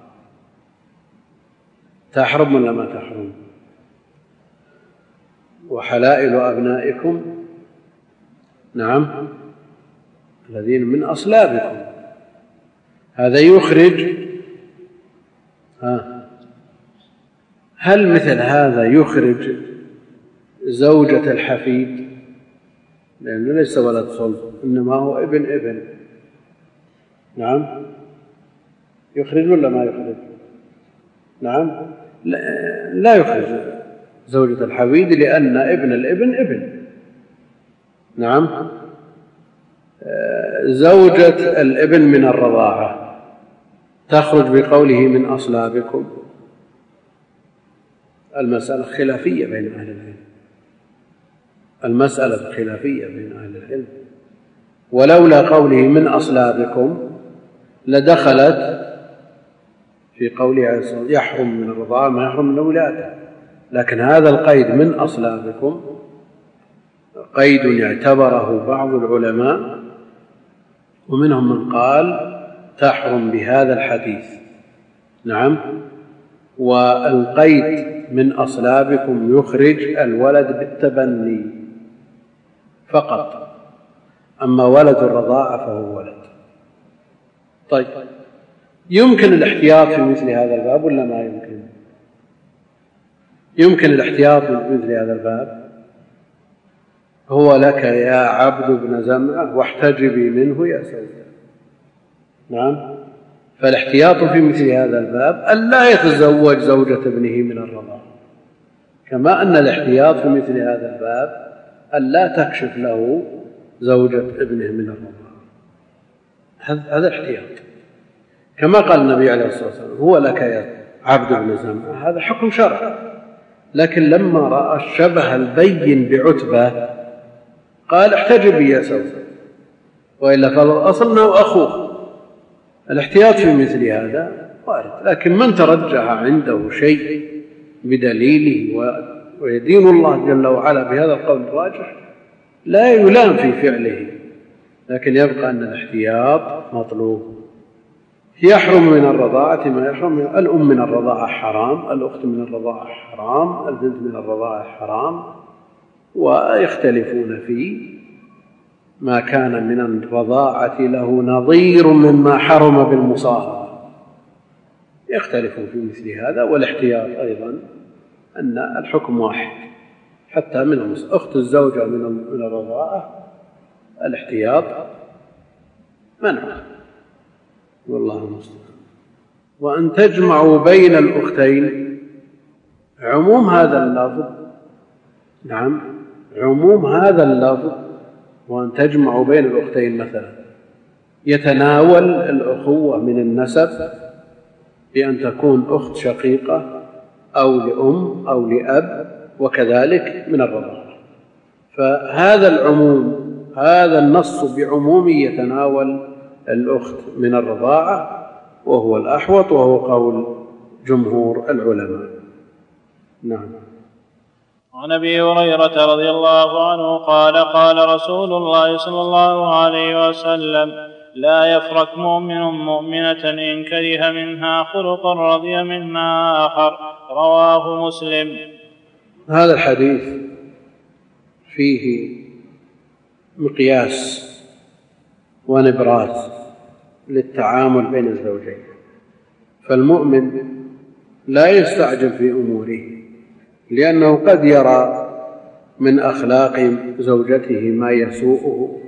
تحرم ولا ما تحرم؟ وحلائل أبنائكم، نعم، الذين من أصلابكم. هذا يخرج، هل مثل هذا يخرج زوجة الحفيد؟ لأنه ليس ولد صلب، إنما هو ابن. نعم، يخرج ولا ما يخرج؟ نعم، لا يخرج زوجة الحفيد، لأن ابن الابن ابن. نعم. زوجة الابن من الرضاعة تخرج بقوله من أصلابكم. المسألة خلافية بين أهل العلم، ولولا قوله من أصلابكم لدخلت في قوله يحرم من الرضاعة ما يحرم من الولادة. لكن هذا القيد من أصلابكم قيد اعتبره بعض العلماء، ومنهم من قال تحرم بهذا الحديث. نعم. والقيد من أصلابكم يخرج الولد بالتبني فقط، أما ولد الرضاعة فهو ولد. طيب، يمكن الاحتياط في مثل هذا الباب ولا ما يمكن؟ يمكن الاحتياط في مثل هذا الباب. هو لك يا عبد بن زمعة واحتجبي منه يا سيدة. نعم. فالاحتياط في مثل هذا الباب ألا يتزوج زوجة ابنه من الرضاعة، كما أن الاحتياط في مثل هذا الباب ألا تكشف له زوجة ابنه من الرضاعة. هذا احتياط، كما قال النبي عليه الصلاة والسلام: هو لك يا عبد بن زمعة، هذا حكم شرعي. لكن لما رأى الشبه البين بعتبة قال: احتجبي يا سوسن، وإلا فالأصل أنه أخوه. الاحتياط في مثل هذا وارد، لكن من ترجح عنده شيء بدليله ويدين الله جل وعلا بهذا القول الراجح لا يلام في فعله، لكن يبقى أن الاحتياط مطلوب. يحرم من الرضاعة ما يحرم. الأم من الرضاعة حرام، الأخت من الرضاعة حرام، البنت من الرضاعة حرام، ويختلفون في ما كان من الرضاعة له نظير مما حرم بالمصاهرة، يختلفون في مثل هذا. والاحتياط أيضا أن الحكم واحد، حتى من أخت الزوجة من الرضاعة الاحتياط منعه، والله المستعان. وأن تجمعوا بين الأختين، عموم هذا اللفظ، نعم عموم هذا اللفظ، وأن تجمعوا بين الأختين مثلا يتناول الأخوة من النسب بأن تكون أخت شقيقة أو لأم أو لأب، وكذلك من الرضاعة. فهذا العموم، هذا النص بعموم يتناول الأخت من الرضاعة، وهو الأحوط، وهو قول جمهور العلماء. نعم. عن أبي هريرة رضي الله عنه قال: قال رسول الله صلى الله عليه وسلم: لا يفرق مؤمن مؤمنة إن كره منها خلقا رضي منها آخر. رواه مسلم. هذا الحديث فيه مقياس ونبراس للتعامل بين الزوجين، فالمؤمن لا يستعجل في أموره، لأنه قد يرى من أخلاق زوجته ما يسوءه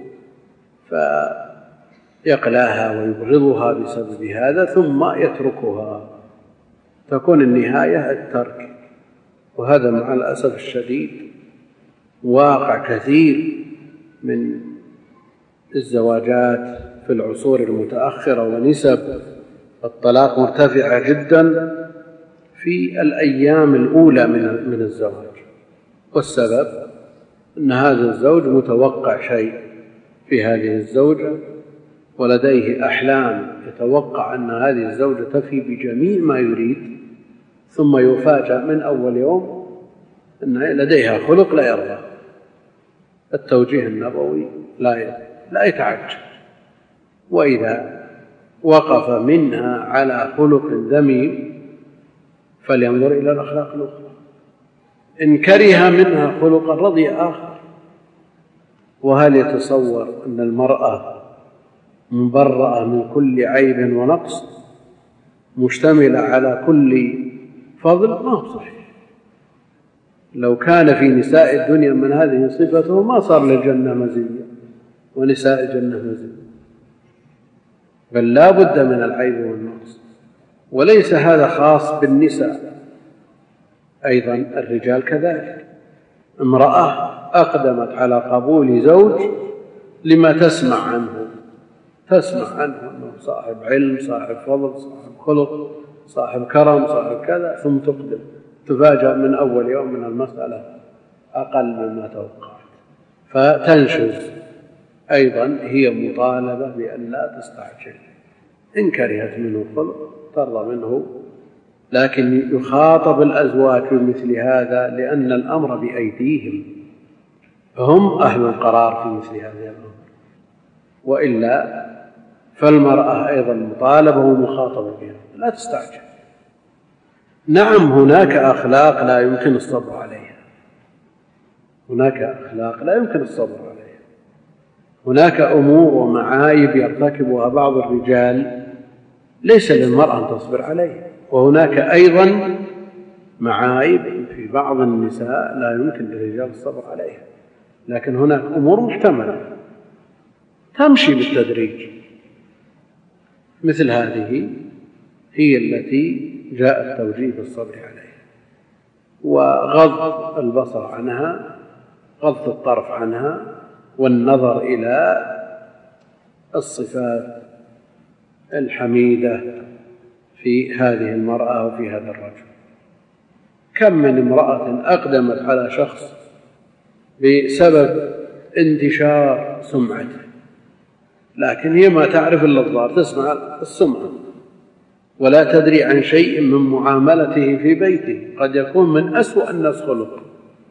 فيقلاها ويبغضها بسبب هذا، ثم يتركها، تكون النهاية الترك. وهذا مع الأسف الشديد واقع كثير من الزواجات في العصور المتأخرة، ونسب الطلاق مرتفعة جدا في الأيام الأولى من الزواج. والسبب أن هذا الزوج متوقع شيء في هذه الزوجة، ولديه أحلام يتوقع أن هذه الزوجة تفي بجميع ما يريد، ثم يفاجأ من أول يوم أن لديها خلق لا يرضى. التوجيه النبوي لا يتعجل، وإذا وقف منها على خلق ذميم فلينظر إلى الأخلاق الأخرى. إن كره منها خلقا رضي آخر. وهل يتصور أن المرأة مبرأة من كل عيب ونقص مشتملة على كل فضل؟ ما هو صحيح. لو كان في نساء الدنيا من هذه صفته ما صار للجنة مزية ونساء الجنة مزية، بل لا بد من العيب والنقص. وليس هذا خاص بالنساء، أيضا الرجال كذلك. امرأة أقدمت على قبول زوج لما تسمع عنه أنه صاحب علم، صاحب فضل، صاحب خلق، صاحب كرم، صاحب كذا، ثم تقدم تفاجأ من أول يوم من المسألة أقل مما توقعت، فتنشز. أيضا هي مطالبة بأن لا تستعجل، إن كرهت منه خلق ترضى منه، لكن يخاطب الأزواج بمثل هذا لأن الأمر بأيديهم، هم أهل القرار في مثل هذه الأمر، وإلا فالمرأة أيضا مطالبة ومخاطبة بها، لا تستعجل. نعم هناك أخلاق لا يمكن الصبر عليها، هناك أمور ومعايب يرتكبها بعض الرجال ليس للمرأة أن تصبر عليها، وهناك أيضا معايب في بعض النساء لا يمكن للرجال الصبر عليها، لكن هناك أمور محتملة تمشي بالتدريج. مثل هذه هي التي جاء التوجيه بالصبر عليها، وغض البصر عنها، غض الطرف عنها، والنظر إلى الصفات الحميدة في هذه المرأة وفي هذا الرجل. كم من امرأة أقدمت على شخص بسبب انتشار سمعته، لكن هي ما تعرف إلا الظاهر، تسمع السمعة ولا تدري عن شيء من معاملته في بيته، قد يكون من أسوأ الناس خلقا،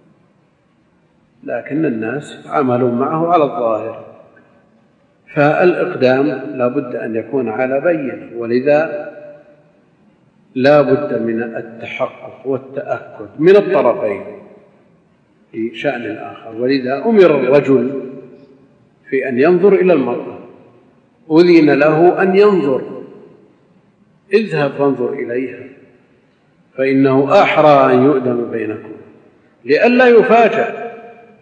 لكن الناس عملوا معه على الظاهر. فالإقدام لا بد أن يكون على بينة، ولذا لا بد من التحقق والتأكد من الطرفين في شأن الآخر. ولذا أمر الرجل في أن ينظر إلى المرأة، أذن له أن ينظر، اذهب فانظر إليها فإنه أحرى أن يؤدم بينكم لئلا يفاجأ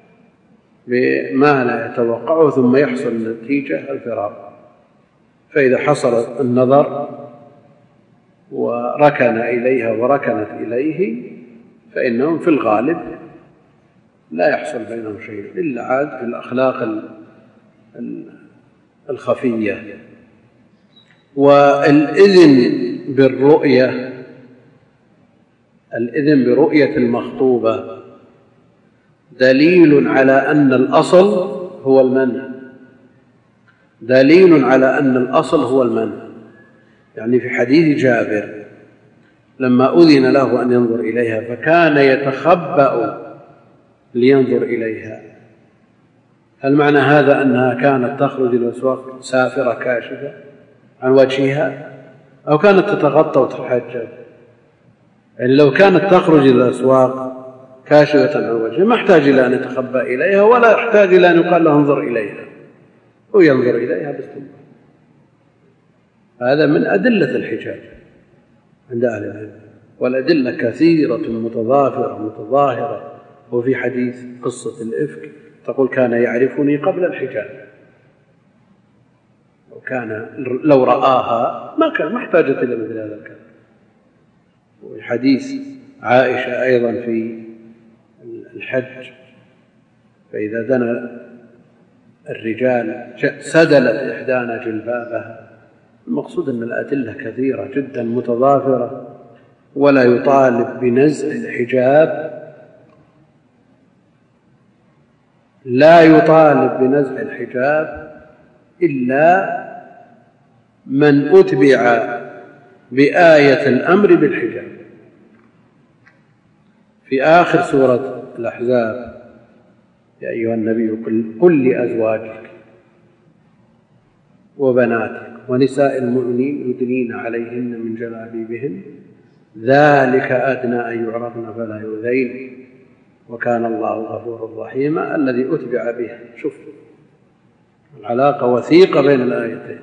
بما لا يتوقعه ثم يحصل النتيجة الفراق. فإذا حصل النظر وركن إليها وركنت إليه فإنهم في الغالب لا يحصل بينهم شيء إلا عاد في الأخلاق الخفية. والإذن بالرؤية، الإذن برؤية المخطوبة دليل على أن الأصل هو المنع، دليل على أن الأصل هو المنع. يعني في حديث جابر لما أذن له أن ينظر إليها فكان يتخبأ لينظر إليها، هل معنى هذا أنها كانت تخرج إلى الأسواق سافرة كاشفة عن وجهها، أو كانت تتغطى وتتحجب؟ يعني لو كانت تخرج إلى الأسواق كاشفة عن وجهها ما احتاج إلى أن يتخبأ إليها، ولا يحتاج إلى أن يقال له انظر إليها، هو ينظر إليها باستمرار. هذا من أدلة الحجاب عند أهل العلم، والأدلة كثيرة متضافرة متظاهرة. وفي حديث قصة الإفك تقول كان يعرفني قبل الحجاب، لو رآها ما احتاجت إلى مثل هذا الكلام. وفي حديث عائشة أيضا في الحج فإذا دنا الرجال سدلت إحدانا جلبابها. المقصود أن الأدلة كثيرة جدا متضافرة، ولا يطالب بنزع الحجاب، لا يطالب بنزع الحجاب إلا من أتبع بآية الأمر بالحجاب. في آخر سورة الأحزاب يا أيها النبي قل لأزواجك وبناتك ونساء المؤمنين يدنين عليهن من جلابيبهن ذلك أدنى أن يعرفن فلا يؤذين وكان الله غفورا رحيما. الذي أتبع به، شوف العلاقة وثيقة بين الآيتين.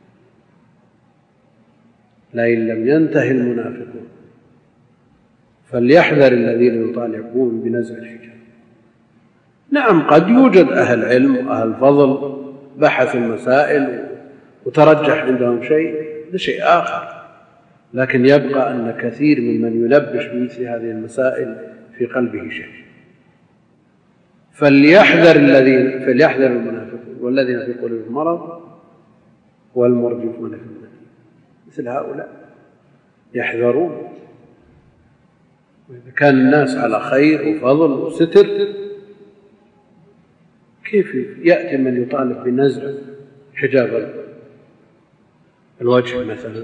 لئن لم ينتهي المنافقون فليحذر الذين يطالبون بنزع الحجاب. نعم قد يوجد أهل علم وأهل فضل بحثوا المسائل وترجح عندهم شيء، هذا شيء آخر، لكن يبقى أن كثير ممن يلبش بمثل هذه المسائل في قلبه شيء. فليحذر المنافقون والذين في قلوبهم مرض والمرجفون في المدينة، مثل هؤلاء يحذرون. وإذا كان الناس على خير وفضل وستر كيف يأتي من يطالب بنزع حجاب الوجه مثلا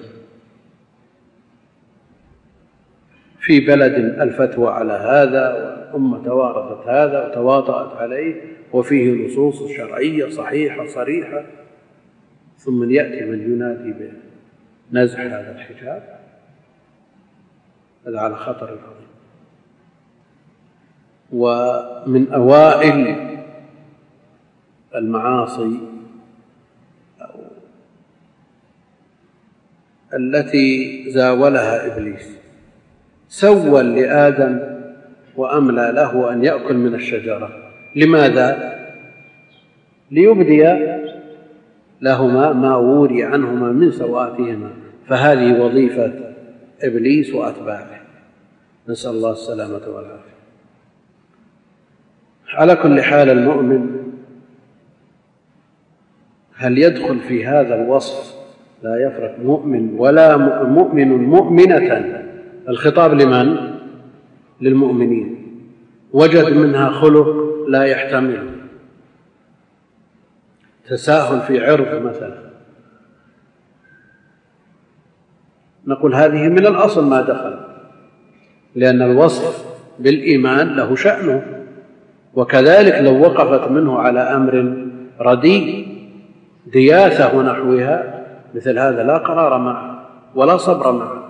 في بلد الفتوى على هذا والأمة توارثت هذا وتواطأت عليه وفيه نصوص شرعية صحيحة صريحة، ثم يأتي من ينادي بنزع هذا الحجاب، هذا على خطر عظيم. ومن أوائل المعاصي التي زاولها إبليس سول لآدم وأملى له أن يأكل من الشجرة. لماذا؟ ليبدي لهما ما وري عنهما من سوآتهما، فهذه وظيفة إبليس وأتباعه، نسأل الله السلامة والعافية. على كل حال المؤمن هل يدخل في هذا الوصف لا يفرق مؤمن ولا مؤمن مؤمنة؟ الخطاب لمن؟ للمؤمنين. وجد منها خلق لا يحتمل، تساهل في عرض مثلا، نقول هذه من الأصل ما دخل، لأن الوصف بالإيمان له شأنه. وكذلك لو وقفت منه على أمر رديء دياثة ونحوها مثل هذا لا قرار معه ولا صبر معه.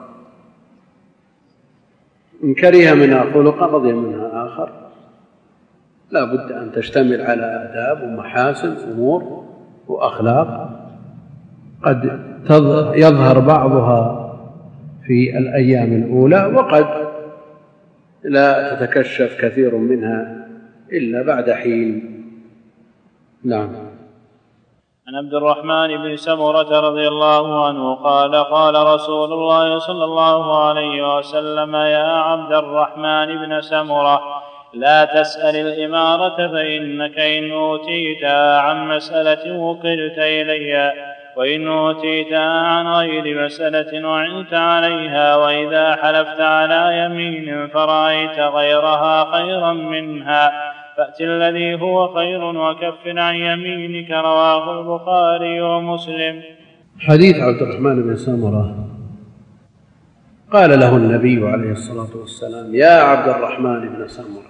إن كره منها خلقا رضي منها آخر، لا بد أن تشتمل على آداب ومحاسن أمور وأخلاق قد يظهر بعضها في الأيام الأولى وقد لا تتكشف كثير منها إلا بعد حين. نعم. عن عبد الرحمن بن سمرة رضي الله عنه قال قال رسول الله صلى الله عليه وسلم يا عبد الرحمن بن سمرة لا تسأل الإمارة فإنك إن أوتيتها عن مسألة وكلت إليها، وإن أوتيتها عن غير مسألة وعنت عليها، وإذا حلفت على يمين فرأيت غيرها خيرا منها فأت الذي هو خير وكفر عن يمينك. رواه البخاري ومسلم. حديث عبد الرحمن بن سمرة قال له النبي عليه الصلاة والسلام يا عبد الرحمن بن سمرة،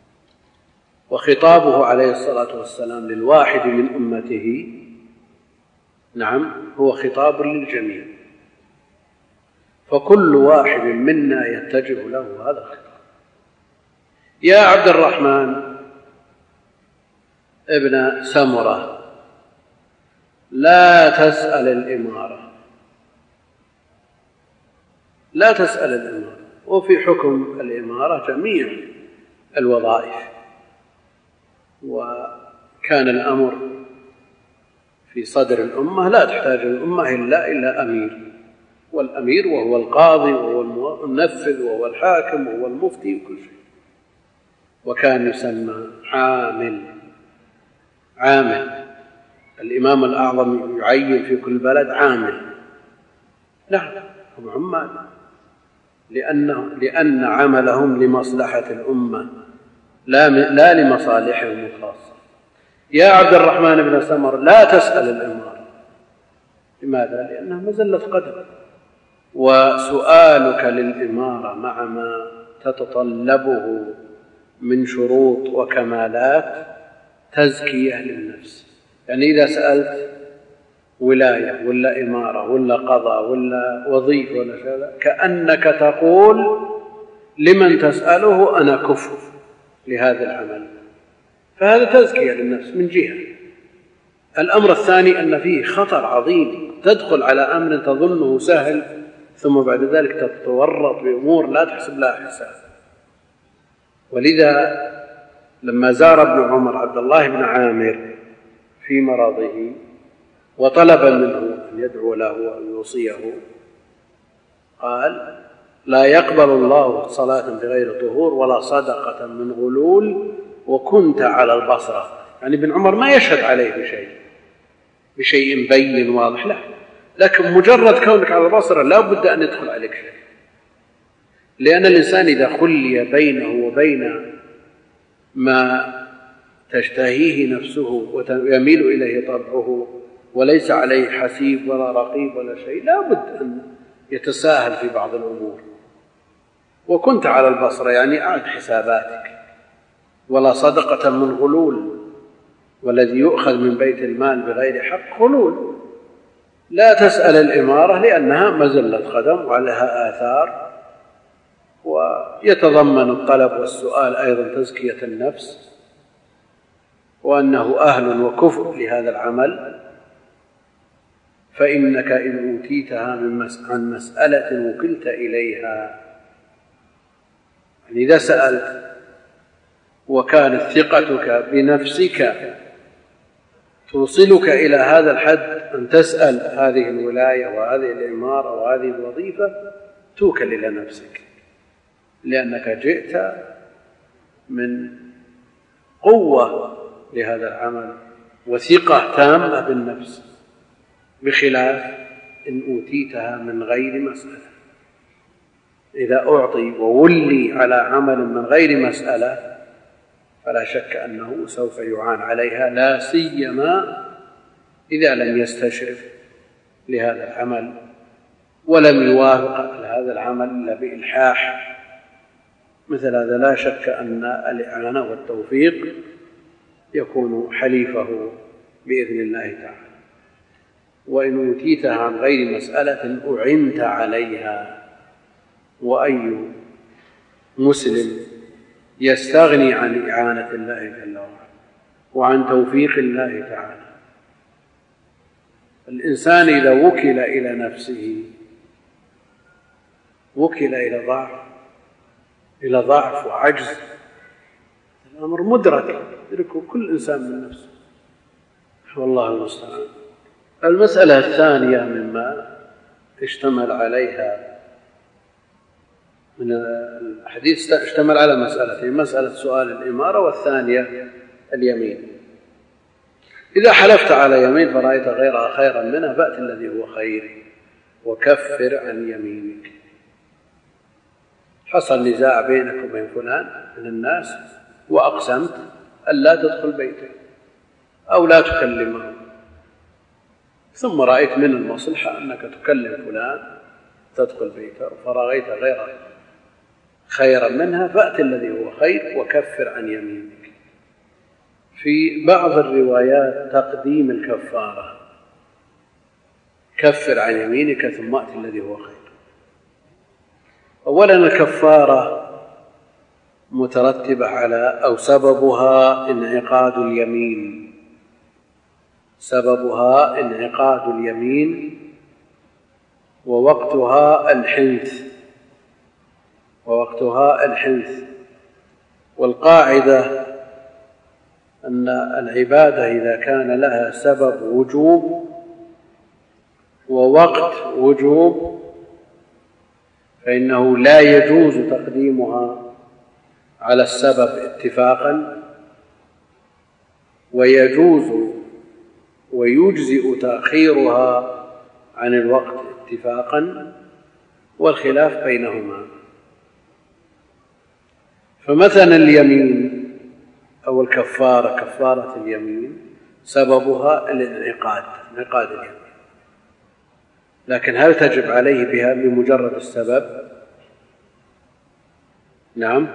وخطابه عليه الصلاة والسلام للواحد من أمته نعم هو خطاب للجميع، فكل واحد منا يتجه له هذا الخطاب. يا عبد الرحمن ابن سمرة لا تسأل الإمارة، لا تسأل الإمارة. وفي حكم الإمارة جميع الوظائف، وكان الأمر في صدر الأمة لا تحتاج الأمة إلا أمير، والأمير وهو القاضي وهو المنفذ وهو الحاكم وهو المفتي وكل شيء. وكان يسمى عامل الإمام الأعظم يعين في كل بلد عامل. نعم هم عمال لأن عملهم لمصلحة الأمة لا لمصالحهم الخاصة. يا عبد الرحمن بن سمر لا تسأل الإمارة. لماذا؟ لأنها مزلة قدر، وسؤالك للإمارة مع ما تتطلبه من شروط وكمالات تزكية للنفس. يعني إذا سألت ولاية ولا إمارة ولا قضاء ولا وظيفة ولا شيء كأنك تقول لمن تسأله أنا كفء لهذا العمل، فهذا تزكية للنفس من جهة. الأمر الثاني أن فيه خطر عظيم، تدخل على أمر تظنه سهل ثم بعد ذلك تتورط بأمور لا تحسب لها حساب. ولذا لما زار ابن عمر عبد الله بن عامر في مرضه وطلب منه أن يدعو له وأن يوصيه، قال لا يقبل الله صلاة بغير طهور ولا صدقة من غلول وكنت على البصرة. يعني ابن عمر ما يشهد عليه بشيء بين واضح، لا، لكن مجرد كونك على البصرة لا بد أن يدخل عليك شيء، لأن الإنسان إذا خلي بينه وبين ما تشتهيه نفسه ويميل إليه طبعه وليس عليه حسيب ولا رقيب ولا شيء، لا بد أن يتساهل في بعض الأمور. وكنت على البصرة يعني أعد حساباتك. ولا صدقة من غلول، والذي يؤخذ من بيت المال بغير حق غلول. لا تسأل الإمارة لأنها مزلة قدم وعليها آثار، ويتضمن الطلب والسؤال أيضا تزكية النفس وأنه أهل وكفء لهذا العمل. فإنك إن أوتيتها عن مسألة وكلت إليها، يعني إذا سألت وكانت ثقتك بنفسك توصلك إلى هذا الحد أن تسأل هذه الولاية وهذه الإمارة وهذه الوظيفة، توكل إلى نفسك، لأنك جئت من قوة لهذا العمل وثقة تامة بالنفس، بخلاف إن أوتيتها من غير مسألة. إذا أعطي وولي على عمل من غير مسألة فلا شك أنه سوف يعان عليها، لا سيما إذا لم يستشرف لهذا العمل ولم يوافق هذا العمل إلا بإلحاح. مثل هذا لا شك أن الإعانة والتوفيق يكون حليفه بإذن الله تعالى. وإن أوتيتها عن غير مسألة أعنت عليها، وأي مسلم يستغني عن إعانة الله جل وعلا وعن توفيق الله تعالى؟ الإنسان إذا وكل إلى نفسه وكل إلى ضعف وعجز. الأمر مدرك يدركه كل إنسان من نفسه، والله المستعان. المسألة الثانية مما اشتمل عليها من الحديث، اشتمل على مسألتين: مسألة سؤال الإمارة، والثانية اليمين. إذا حلفت على يمين فرأيت غيرها خيرا منها فأت الذي هو خير وكفر عن يمينك. حصل نزاع بينك وبين فلان من الناس وأقسمت ألا تدخل بيته أو لا تكلمه، ثم رأيت من المصلحة أنك تكلم فلان تدخل بيته فرأيت غيرها خيرا منها فأت الذي هو خير وكفر عن يمينك. في بعض الروايات تقديم الكفارة: كفر عن يمينك ثم أت الذي هو خير. أولا الكفارة مترتبة على أو سببها انعقاد اليمين، سببها انعقاد اليمين ووقتها الحنث. والقاعدة أن العبادة إذا كان لها سبب وجوب ووقت وجوب فإنه لا يجوز تقديمها على السبب اتفاقا، ويجوز ويجزئ تأخيرها عن الوقت اتفاقا، والخلاف بينهما. فمثلا اليمين أو الكفارة، كفارة اليمين سببها انعقاد اليمين، لكن هل تجب عليه بها بمجرد السبب؟ نعم،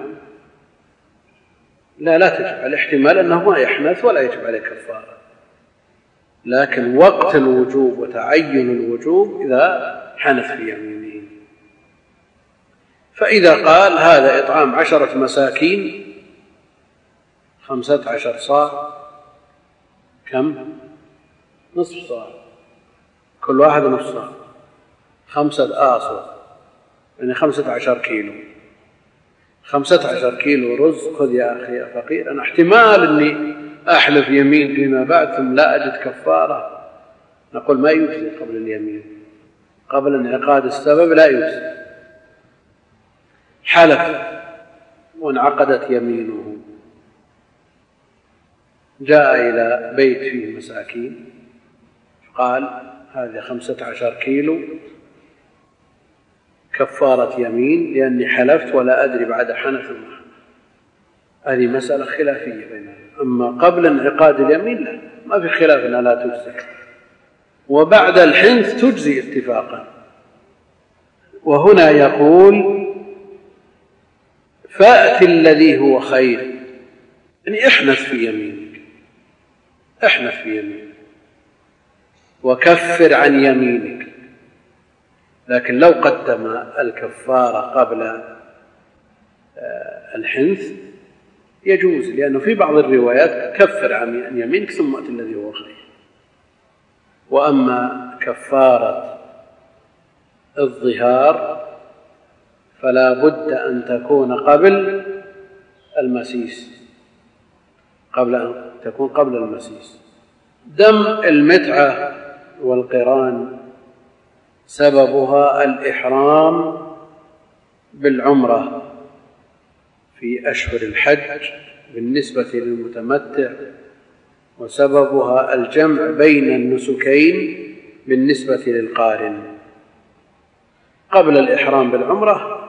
لا تجب. الاحتمال أنه ما يحنث ولا يجب عليه كفارة، لكن وقت الوجوب وتعين الوجوب إذا حنث في يمينه. فإذا قال هذا إطعام 10 مساكين 15 صاع، كم؟ نصف صاع، كل واحد نصف صاع، 5 آصع يعني 15 كيلو. 15 كيلو رز خذ يا أخي يا فقير. أنا احتمال أني أحلف يمين فيما بعد ثم لا أجد كفارة، نقول ما يجزي قبل اليمين، قبل انعقاد السبب لا يجزي. حلف وانعقدت يمينه، جاء إلى بيت فيه مساكين قال هذه 15 كيلو كفارة يمين لأني حلفت ولا أدري بعد حنث. هذه مسألة خلافية بيننا. أما قبل انعقاد اليمين لا، ما في خلاف أنها لا تجزي، وبعد الحنث تجزي اتفاقا. وهنا يقول فأت الذي هو خير، يعني احنث في يمينك، احنث في يمينك وكفر عن يمينك. لكن لو قدم الكفارة قبل الحنث يجوز، لأنه في بعض الروايات كفر عن يمينك ثم أت الذي هو خير. وأما كفارة الظهار فلا بد أن تكون قبل المسيس، قبل أن تكون قبل المسيس. دم المتعة والقران سببها الإحرام بالعمرة في أشهر الحج بالنسبة للمتمتع، وسببها الجمع بين النسكين بالنسبة للقارن. قبل الإحرام بالعمرة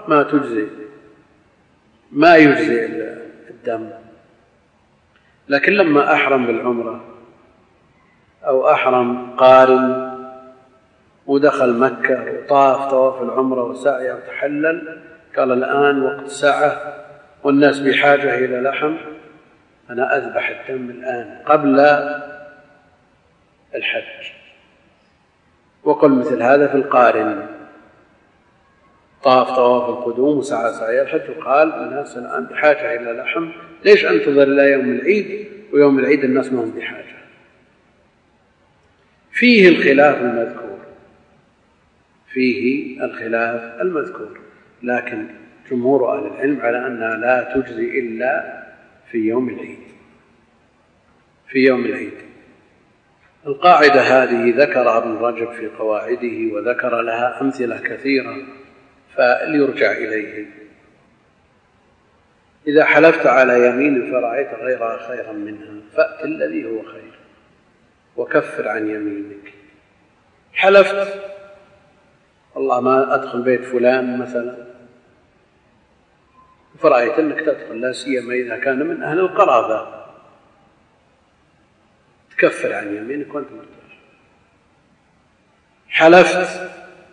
ما يجزي الدم، لكن لما أحرم بالعمرة أو أحرم قارن ودخل مكة وطاف طواف العمرة وسعي وتحلل، قال الآن وقت سعة والناس بحاجة إلى لحم، أنا أذبح الدم الآن قبل الحج. وقل مثل هذا في القارن، طاف طواف القدوم وسعى سعي الحج وقال الناس الآن بحاجة إلى لحم، ليش أنتظر إلى يوم العيد ويوم العيد الناس ما هم بحاجة؟ فيه الخلاف المذكور، لكن جمهور أهل العلم على أنها لا تجزي إلا في يوم العيد. القاعدة هذه ذكرها ابن رجب في قواعده وذكر لها أمثلة كثيرة، فليرجع إليه. إذا حلفت على يمين فرأيت غيرها خيرا منها فأت الذي هو خير وكفر عن يمينك. حلفت والله ما أدخل بيت فلان مثلا، فرأيت أنك تدخل، لا سيما إذا كان من أهل القرابة، تكفر عن يمينك وأنت مرتاح. حلفت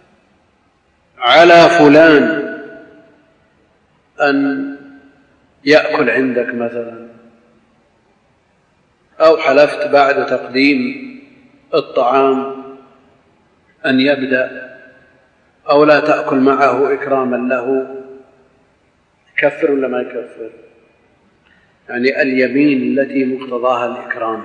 على فلان أن يأكل عندك مثلا، أو حلفت بعد تقديم الطعام أن يبدأ أو لا تأكل معه إكراما له، يكفر ولا ما يكفر؟ يعني اليمين التي مقتضاها الإكرام.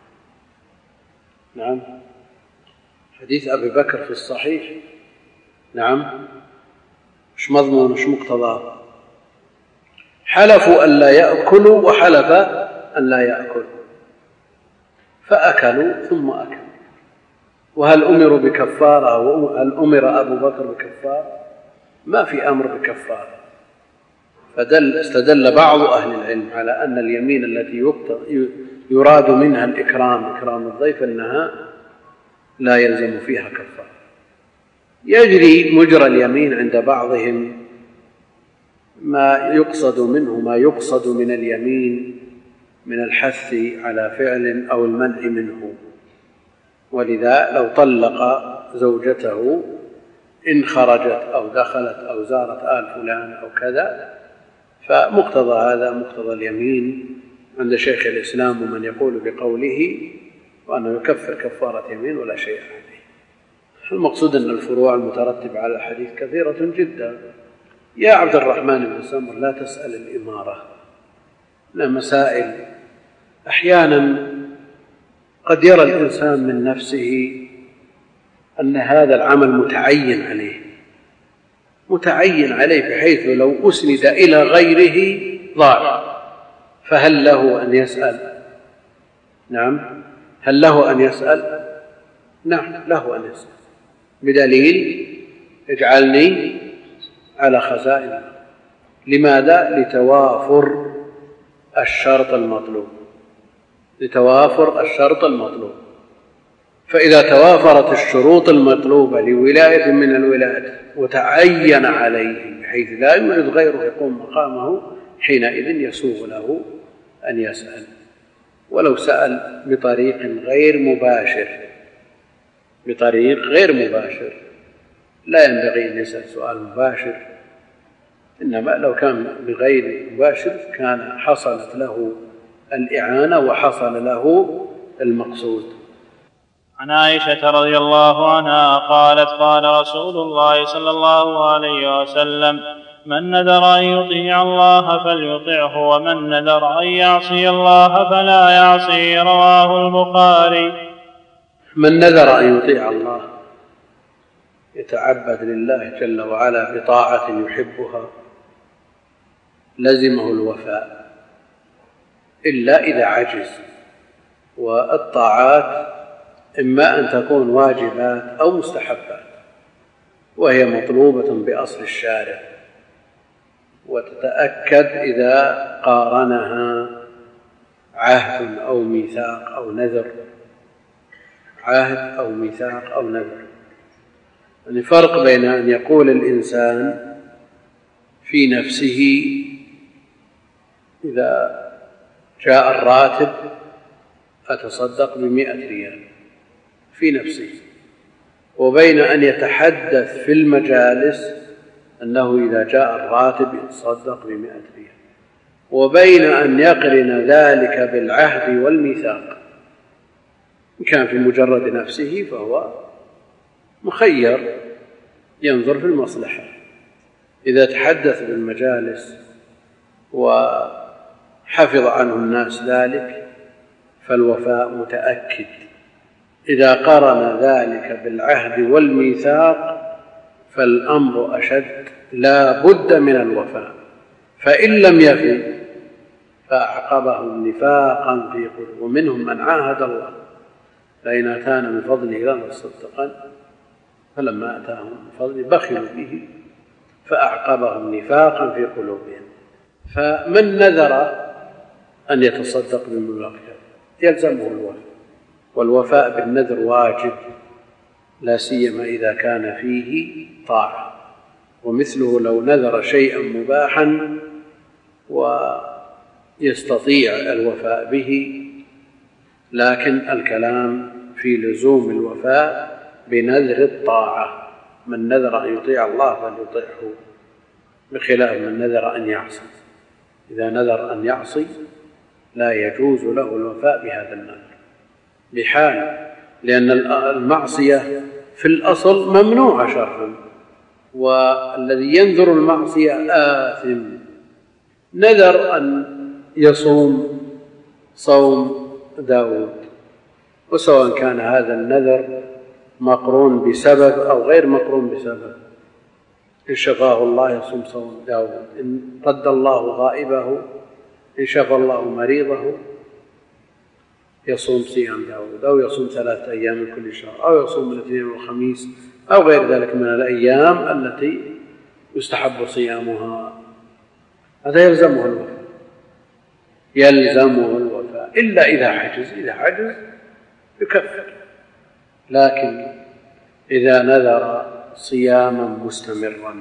نعم، حديث أبي بكر في الصحيح. نعم، مش مضمون مش مقتضاه. حلفوا أن لا يأكلوا وحلف أن لا يأكل، فأكلوا ثم أكلوا. وهل أمروا بكفارة؟ وهل أمر أبو بكر بكفارة؟ ما في أمر بكفارة. استدل بعض أهل العلم على أن اليمين التي يراد منها إكرام الضيف أنها لا يلزم فيها كفارة. يجري مجرى اليمين عند بعضهم ما يقصد من اليمين من الحث على فعل أو المنع منه. ولذا لو طلق زوجته إن خرجت أو دخلت أو زارت آل فلان أو كذا، فمقتضى هذا مقتضى اليمين عند شيخ الإسلام ومن يقول بقوله وأنه يكفر كفارة يمين ولا شيء عليه. المقصود أن الفروع المترتبة على الحديث كثيرة جدا. يا عبد الرحمن بن سمر، لا تسأل الإمارة، لا مسائل أحيانا قد يرى الإنسان من نفسه أن هذا العمل متعين عليه بحيث لو أسند إلى غيره ضاع، فهل له أن يسأل؟ نعم، هل له أن يسأل؟ نعم له أن يسأل، بدليل اجعلني على خزائن. لماذا؟ لتوافر الشرط المطلوب. فإذا توافرت الشروط المطلوبة لولاية من الولايات وتعين عليه بحيث لا يوجد غيره يقوم مقامه، حينئذ يسوغ له أن يسأل، ولو سأل بطريق غير مباشر. لا ينبغي أن يسأل سؤال مباشر، إنما لو كان بغير مباشر كان حصلت له الإعانة وحصل له المقصود. عن عائشة رضي الله عنها قالت قال رسول الله صلى الله عليه وسلم: من نذر أن يطيع الله فليطعه، ومن نذر أن يعصي الله فلا يعصيه. رواه البخاري. من نذر أن يطيع الله يتعبد لله جل وعلا بطاعة يحبها لزمه الوفاء إلا إذا عجز. والطاعات إما أن تكون واجبات أو مستحبات، وهي مطلوبة بأصل الشارع، وتتأكد إذا قارنها عهد أو ميثاق أو نذر، عهد أو ميثاق أو نذر. يعني فرق بين أن يقول الإنسان في نفسه إذا جاء الراتب أتصدق ب100 ريال في نفسه، وبين أن يتحدث في المجالس أنه إذا جاء الراتب يتصدق ب100 ريال، وبين أن يقرن ذلك بالعهد والميثاق. إن كان في مجرد نفسه فهو مخير ينظر في المصلحة. إذا تحدث بالمجالس وحفظ عنه الناس ذلك فالوفاء متأكد. إذا قرن ذلك بالعهد والميثاق فالأمر أشد، لا بد من الوفاء. فإن لم يفي فأعقبهم نفاقا في قلوبهم. ومنهم من عاهد الله لئن آتانا من فضله لنصدقن فلما آتاهم من فضله بخلوا به فأعقبهم نفاقا في قلوبهم. فمن نذر أن يتصدق بالمبلغ يلزمه الوفاء، والوفاء بالنذر واجب، لا سيما إذا كان فيه طاعة. ومثله لو نذر شيئا مباحا ويستطيع الوفاء به، لكن الكلام في لزوم الوفاء بنذر الطاعة. من نذر أن يطيع الله فليطيعه، بخلاف من نذر أن يعصي. إذا نذر أن يعصي لا يجوز له الوفاء بهذا النذر بحال، لأن المعصية في الأصل ممنوعة شرعا، والذي ينذر المعصية آثم. نذر أن يصوم صوم داود، وسواء كان هذا النذر مقرون بسبب أو غير مقرون بسبب، إن شفاه الله يصوم صوم داود، إن رد الله غائبه، إن شفى الله مريضه يصوم صيام داود، أو يصوم 3 أيام من كل شهر، أو يصوم الاثنين والخميس، أو غير ذلك من الأيام التي يستحب صيامها. هذا يلزمه الوفاء، يلزمه الوفاء إلا إذا عجز. إذا عجز يكفر. لكن إذا نذر صياما مستمرا،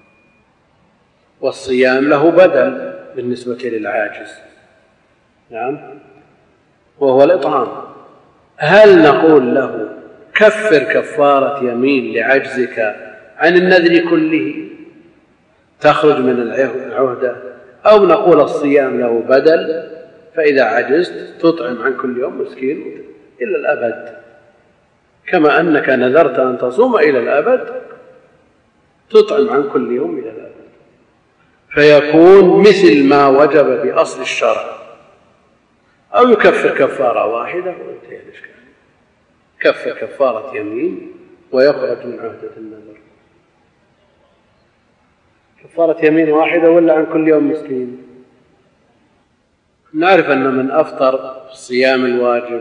والصيام له بدل بالنسبة للعاجز، نعم، وهو الإطعام، هل نقول له كفر كفارة يمين لعجزك عن النذر كله تخرج من العهدة، أو نقول الصيام له بدل، فإذا عجزت تطعم عن كل يوم مسكين إلى الأبد، كما أنك نذرت أن تصوم إلى الأبد تطعم عن كل يوم إلى الأبد، فيكون مثل ما وجب بأصل الشرع. أو يكفر كفارة واحدة وينتهي الإشكال، كفر كفارة يمين ويخرج من عهدة النذر. كفارة يمين واحدة ولا عن كل يوم مسكين؟ نعرف أن من أفطر في الصيام الواجب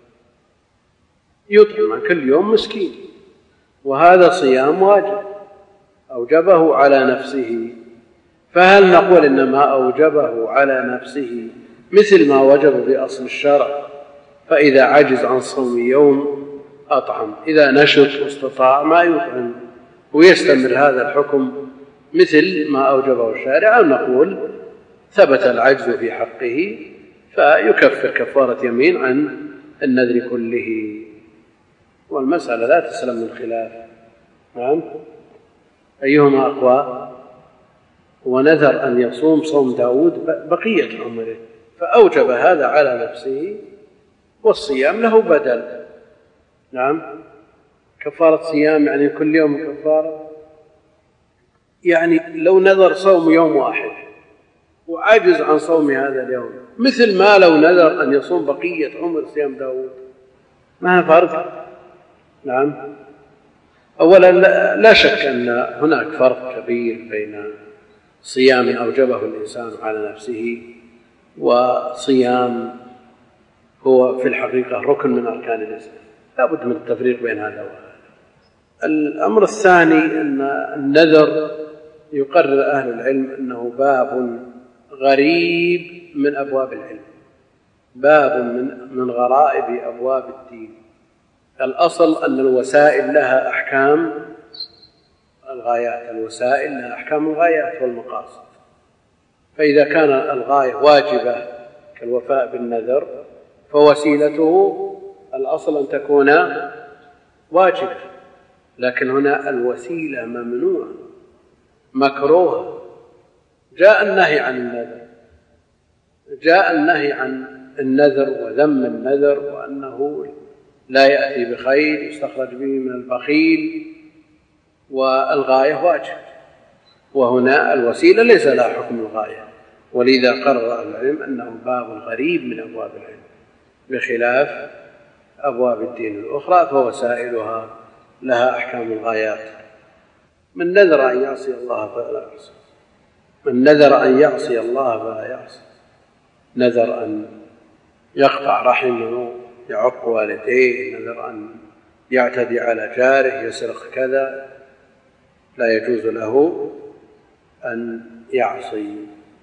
يطعم عن كل يوم مسكين، وهذا صيام واجب أوجبه على نفسه، فهل نقول إن ما أوجبه على نفسه مثل ما وجب بأصل الشرع، فإذا عجز عن صوم يوم أطعم، إذا نشط واستطاع ما يطعم، ويستمر هذا الحكم مثل ما أوجبه الشارع؟ أو نقول ثبت العجز في حقه فيكفر كفارة يمين عن النذر كله، والمسألة لا تسلم من خلاف. نعم، أيهما أقوى؟ ونذر أن يصوم صوم داود بقية عمره فأوجب هذا على نفسه، والصيام له بدل. نعم، كفارة صيام يعني كل يوم كفارة، يعني لو نذر صوم يوم واحد وعجز عن صوم هذا اليوم مثل ما لو نذر أن يصوم بقية عمر صيام داود، ما فرق؟ نعم، أولا لا شك أن هناك فرق كبير بين صيام أوجبه الإنسان على نفسه وصيام هو في الحقيقة ركن من أركان الإسلام، لا بد من التفريق بين هذا وهذا. الأمر الثاني أن النذر يقرر أهل العلم أنه باب غريب من أبواب العلم، باب من غرائب أبواب الدين. الأصل أن الوسائل لها أحكام الغايات، الوسائل لها أحكام الغايات والمقاصد. فإذا كان الغاية واجبة كالوفاء بالنذر فوسيلته الأصل أن تكون واجبة، لكن هنا الوسيلة ممنوعة مكروهة. جاء النهي عن النذر، جاء النهي عن النذر وذم النذر وأنه لا يأتي بخير يستخرج به من البخيل، والغاية واجب، وهنا الوسيلة ليس لها حكم الغاية. ولذا قرر أهل العلم أنه باب غريب من أبواب العلم بخلاف أبواب الدين الأخرى فوسائلها لها أحكام الغايات. من نذر أن يعصي الله فلا يعصي، من نذر أن يعصي الله فلا يعصي، نذر أن يقطع رحمه يعق والديه، نذر أن يعتدي على جاره يسرق كذا، لا يجوز له أن يعصي.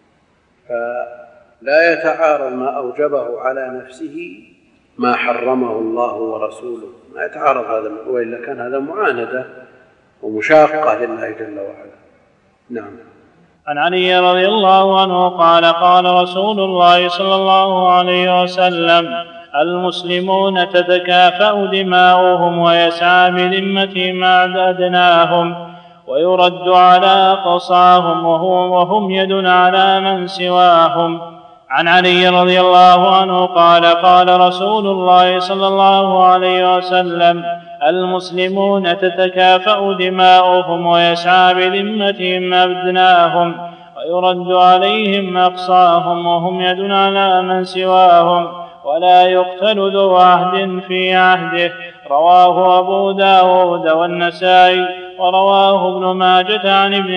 فلا يتعارض ما أوجبه على نفسه ما حرمه الله ورسوله، ما يتعارض هذا، وإلا كان هذا معاندة ومشاقة لله جل وعلا. نعم. عن علي رضي الله عنه قال قال رسول الله صلى الله عليه وسلم: المسلمون تتكافأ دماؤهم ويسعى بذمتهم أدناهم ويرد على قصاهم وهم يد على من سواهم. عن علي رضي الله عنه قال قال رسول الله صلى الله عليه وسلم: المسلمون تتكافأ دماؤهم ويسعى بذمتهم أدناهم ويرد عليهم أقصاهم وهم يد على من سواهم ولا يقتل ذو عهد في عهده. رواه أبو داود والنسائي ورواه ابن ماجه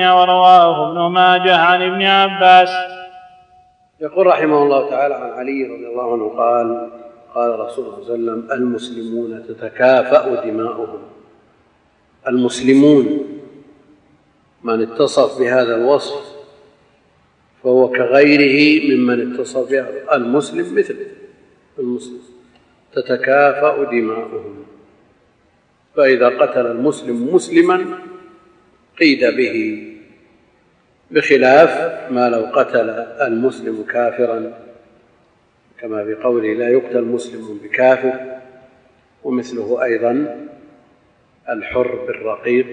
عن ابن عباس. يقول رحمه الله تعالى عن علي رضي الله عنه قال قال رسول الله صلى الله عليه وسلم: المسلمون تتكافأ دماؤهم. المسلمون من اتصف بهذا الوصف فهو كغيره ممن اتصف بهذا. المسلم مثل المسلم، تتكافأ دماؤهم. فإذا قتل المسلم مسلما قيد به، بخلاف ما لو قتل المسلم كافرا، كما في قوله: لا يقتل مسلم بكافر. ومثله أيضا الحر بالرقيق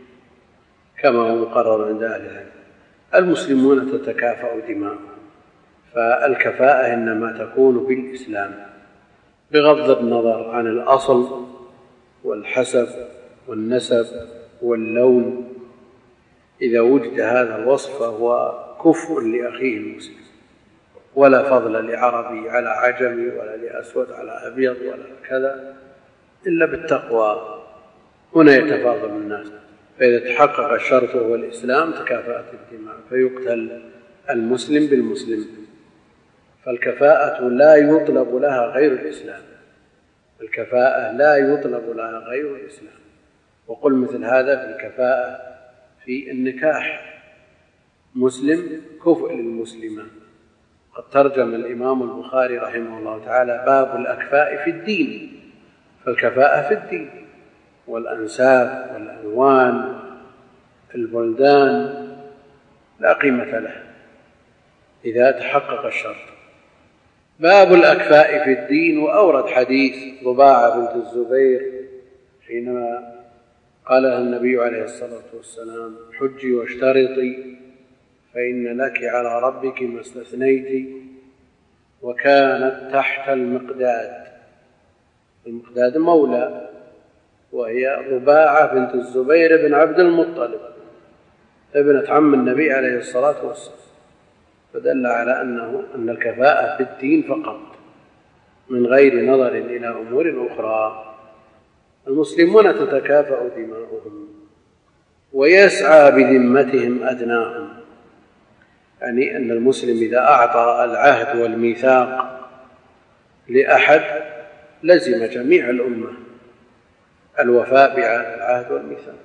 كما هو مقرر عند أهل العلم. المسلمون تتكافأ دماؤهم، فالكفاءة إنما تكون بالإسلام بغض النظر عن الأصل والحسب والنسب واللون. إذا وجد هذا الوصف فهو كفء لأخيه المسلم، ولا فضل لعربي على عجمي ولا لأسود على أبيض ولا كذا إلا بالتقوى. هنا يتفاضل الناس. فإذا تحقق الشرط وهو الإسلام تكافأت الدماء، فيقتل المسلم بالمسلم. فالكفاءة لا يطلب لها غير الإسلام، الكفاءة لا يطلب لها غير الإسلام. وقل مثل هذا في الكفاءة في النكاح، مسلم كفء للمسلمة. قد ترجم الإمام البخاري رحمه الله تعالى باب الأكفاء في الدين، فالكفاءة في الدين والأنساب والألوان البلدان لا قيمة له إذا تحقق الشرط. باب الأكفاء في الدين. وأورد حديث رباعة بنت الزبير حينما قال لها النبي عليه الصلاة والسلام: حجي واشترطي فإن لك على ربك ما استثنيت. وكانت تحت المقداد، المقداد مولى، وهي رباعة بنت الزبير بن عبد المطلب ابنة عم النبي عليه الصلاة والسلام، فدل على أن الكفاءة في الدين فقط من غير نظر إلى أمور أخرى. المسلمون تتكافأ دماؤهم ويسعى بذمتهم أدناهم، يعني أن المسلم إذا أعطى العهد والميثاق لأحد لزم جميع الأمة الوفاء بالعهد والميثاق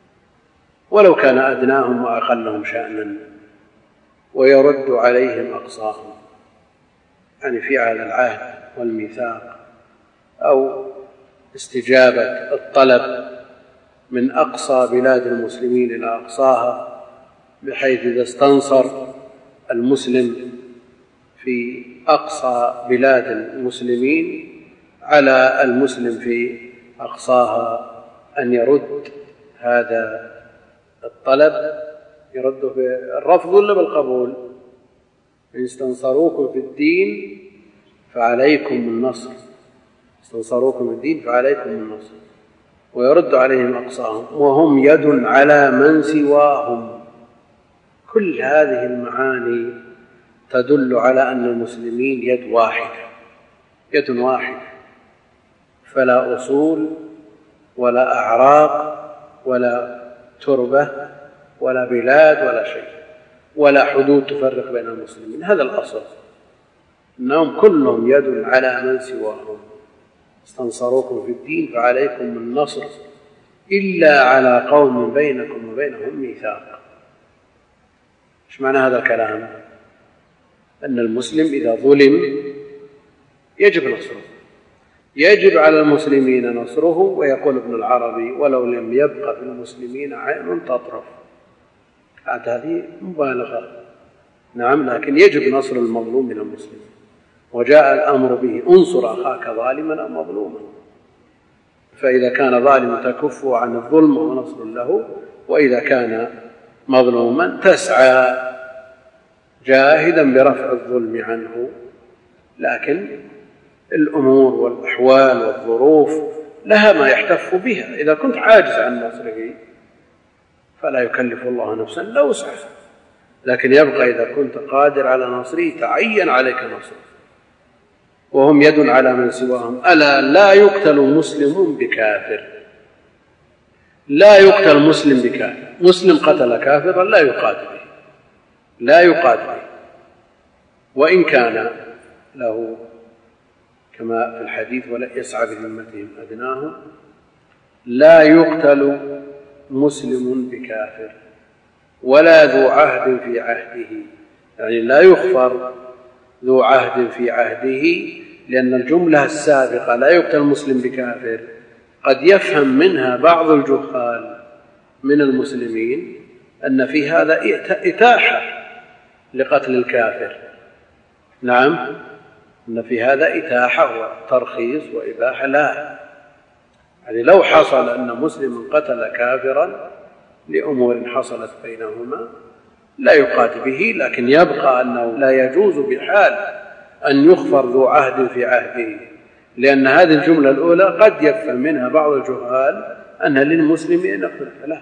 ولو كان أدناهم وأقلهم شأنا، ويرد عليهم أقصاهم. يعني فعل العهد والميثاق أو استجابة الطلب من أقصى بلاد المسلمين إلى أقصاها، بحيث إذا استنصر المسلم في أقصى بلاد المسلمين على المسلم في أقصاها أن يرد هذا الطلب، يرده بالرفض ولا بالقبول؟ إن استنصروكم في الدين فعليكم النصر، استنصروكم في الدين فعليكم النصر، ويرد عليهم أقصاهم، وهم يد على من سواهم. كل هذه المعاني تدل على أن المسلمين يد واحدة، يد واحدة، فلا أصول ولا أعراق ولا تربة ولا بلاد ولا شيء ولا حدود تفرق بين المسلمين. هذا الأصل، أنهم كلهم يد على من سواهم. استنصروكم في الدين فعليكم النصر إلا على قوم بينكم وبينهم ميثاق. ايش معنى هذا الكلام؟ أن المسلم إذا ظلم يجب نصره، يجب على المسلمين نصره. ويقول ابن العربي: ولو لم يبق في المسلمين عين تطرف. هذه مبالغة، نعم، لكن يجب نصر المظلوم من المسلمين. وجاء الأمر به: انصر أخاك ظالما أو مظلوما. فإذا كان ظالما تكفه عن الظلم ونصر له، وإذا كان مظلوما تسعى جاهدا برفع الظلم عنه. لكن الأمور والأحوال والظروف لها ما يحتف بها. إذا كنت عاجز عن نصره فلا يكلف الله نفسا إلا وسعها، لكن يبقى إذا كنت قادر على نصره تعين عليك نصره. وهم يد على من سواهم. ألا لا يقتل مسلم بكافر، لا يقتل مسلم بكافر. مسلم قتل كافرا لا يقاتل به، لا يقاتل به، وإن كان له كما في الحديث: ولا يسعى بذمتهم أدناهم. لا يقتل مسلم بكافر ولا ذو عهد في عهده، يعني لا يغفر ذو عهد في عهده، لأن الجملة السابقة لا يقتل مسلم بكافر قد يفهم منها بعض الجهال من المسلمين أن في هذا إتاحة لقتل الكافر. نعم، أن في هذا إتاحة وترخيص وإباحة. لا، يعني لو حصل أن مسلم قتل كافرا لأمور حصلت بينهما لا يقاتل به، لكن يبقى أنه لا يجوز بحال أن يغفر ذو عهد في عهده، لأن هذه الجملة الأولى قد يفهم منها بعض الجهال أن للمسلم أن يقتل، لا،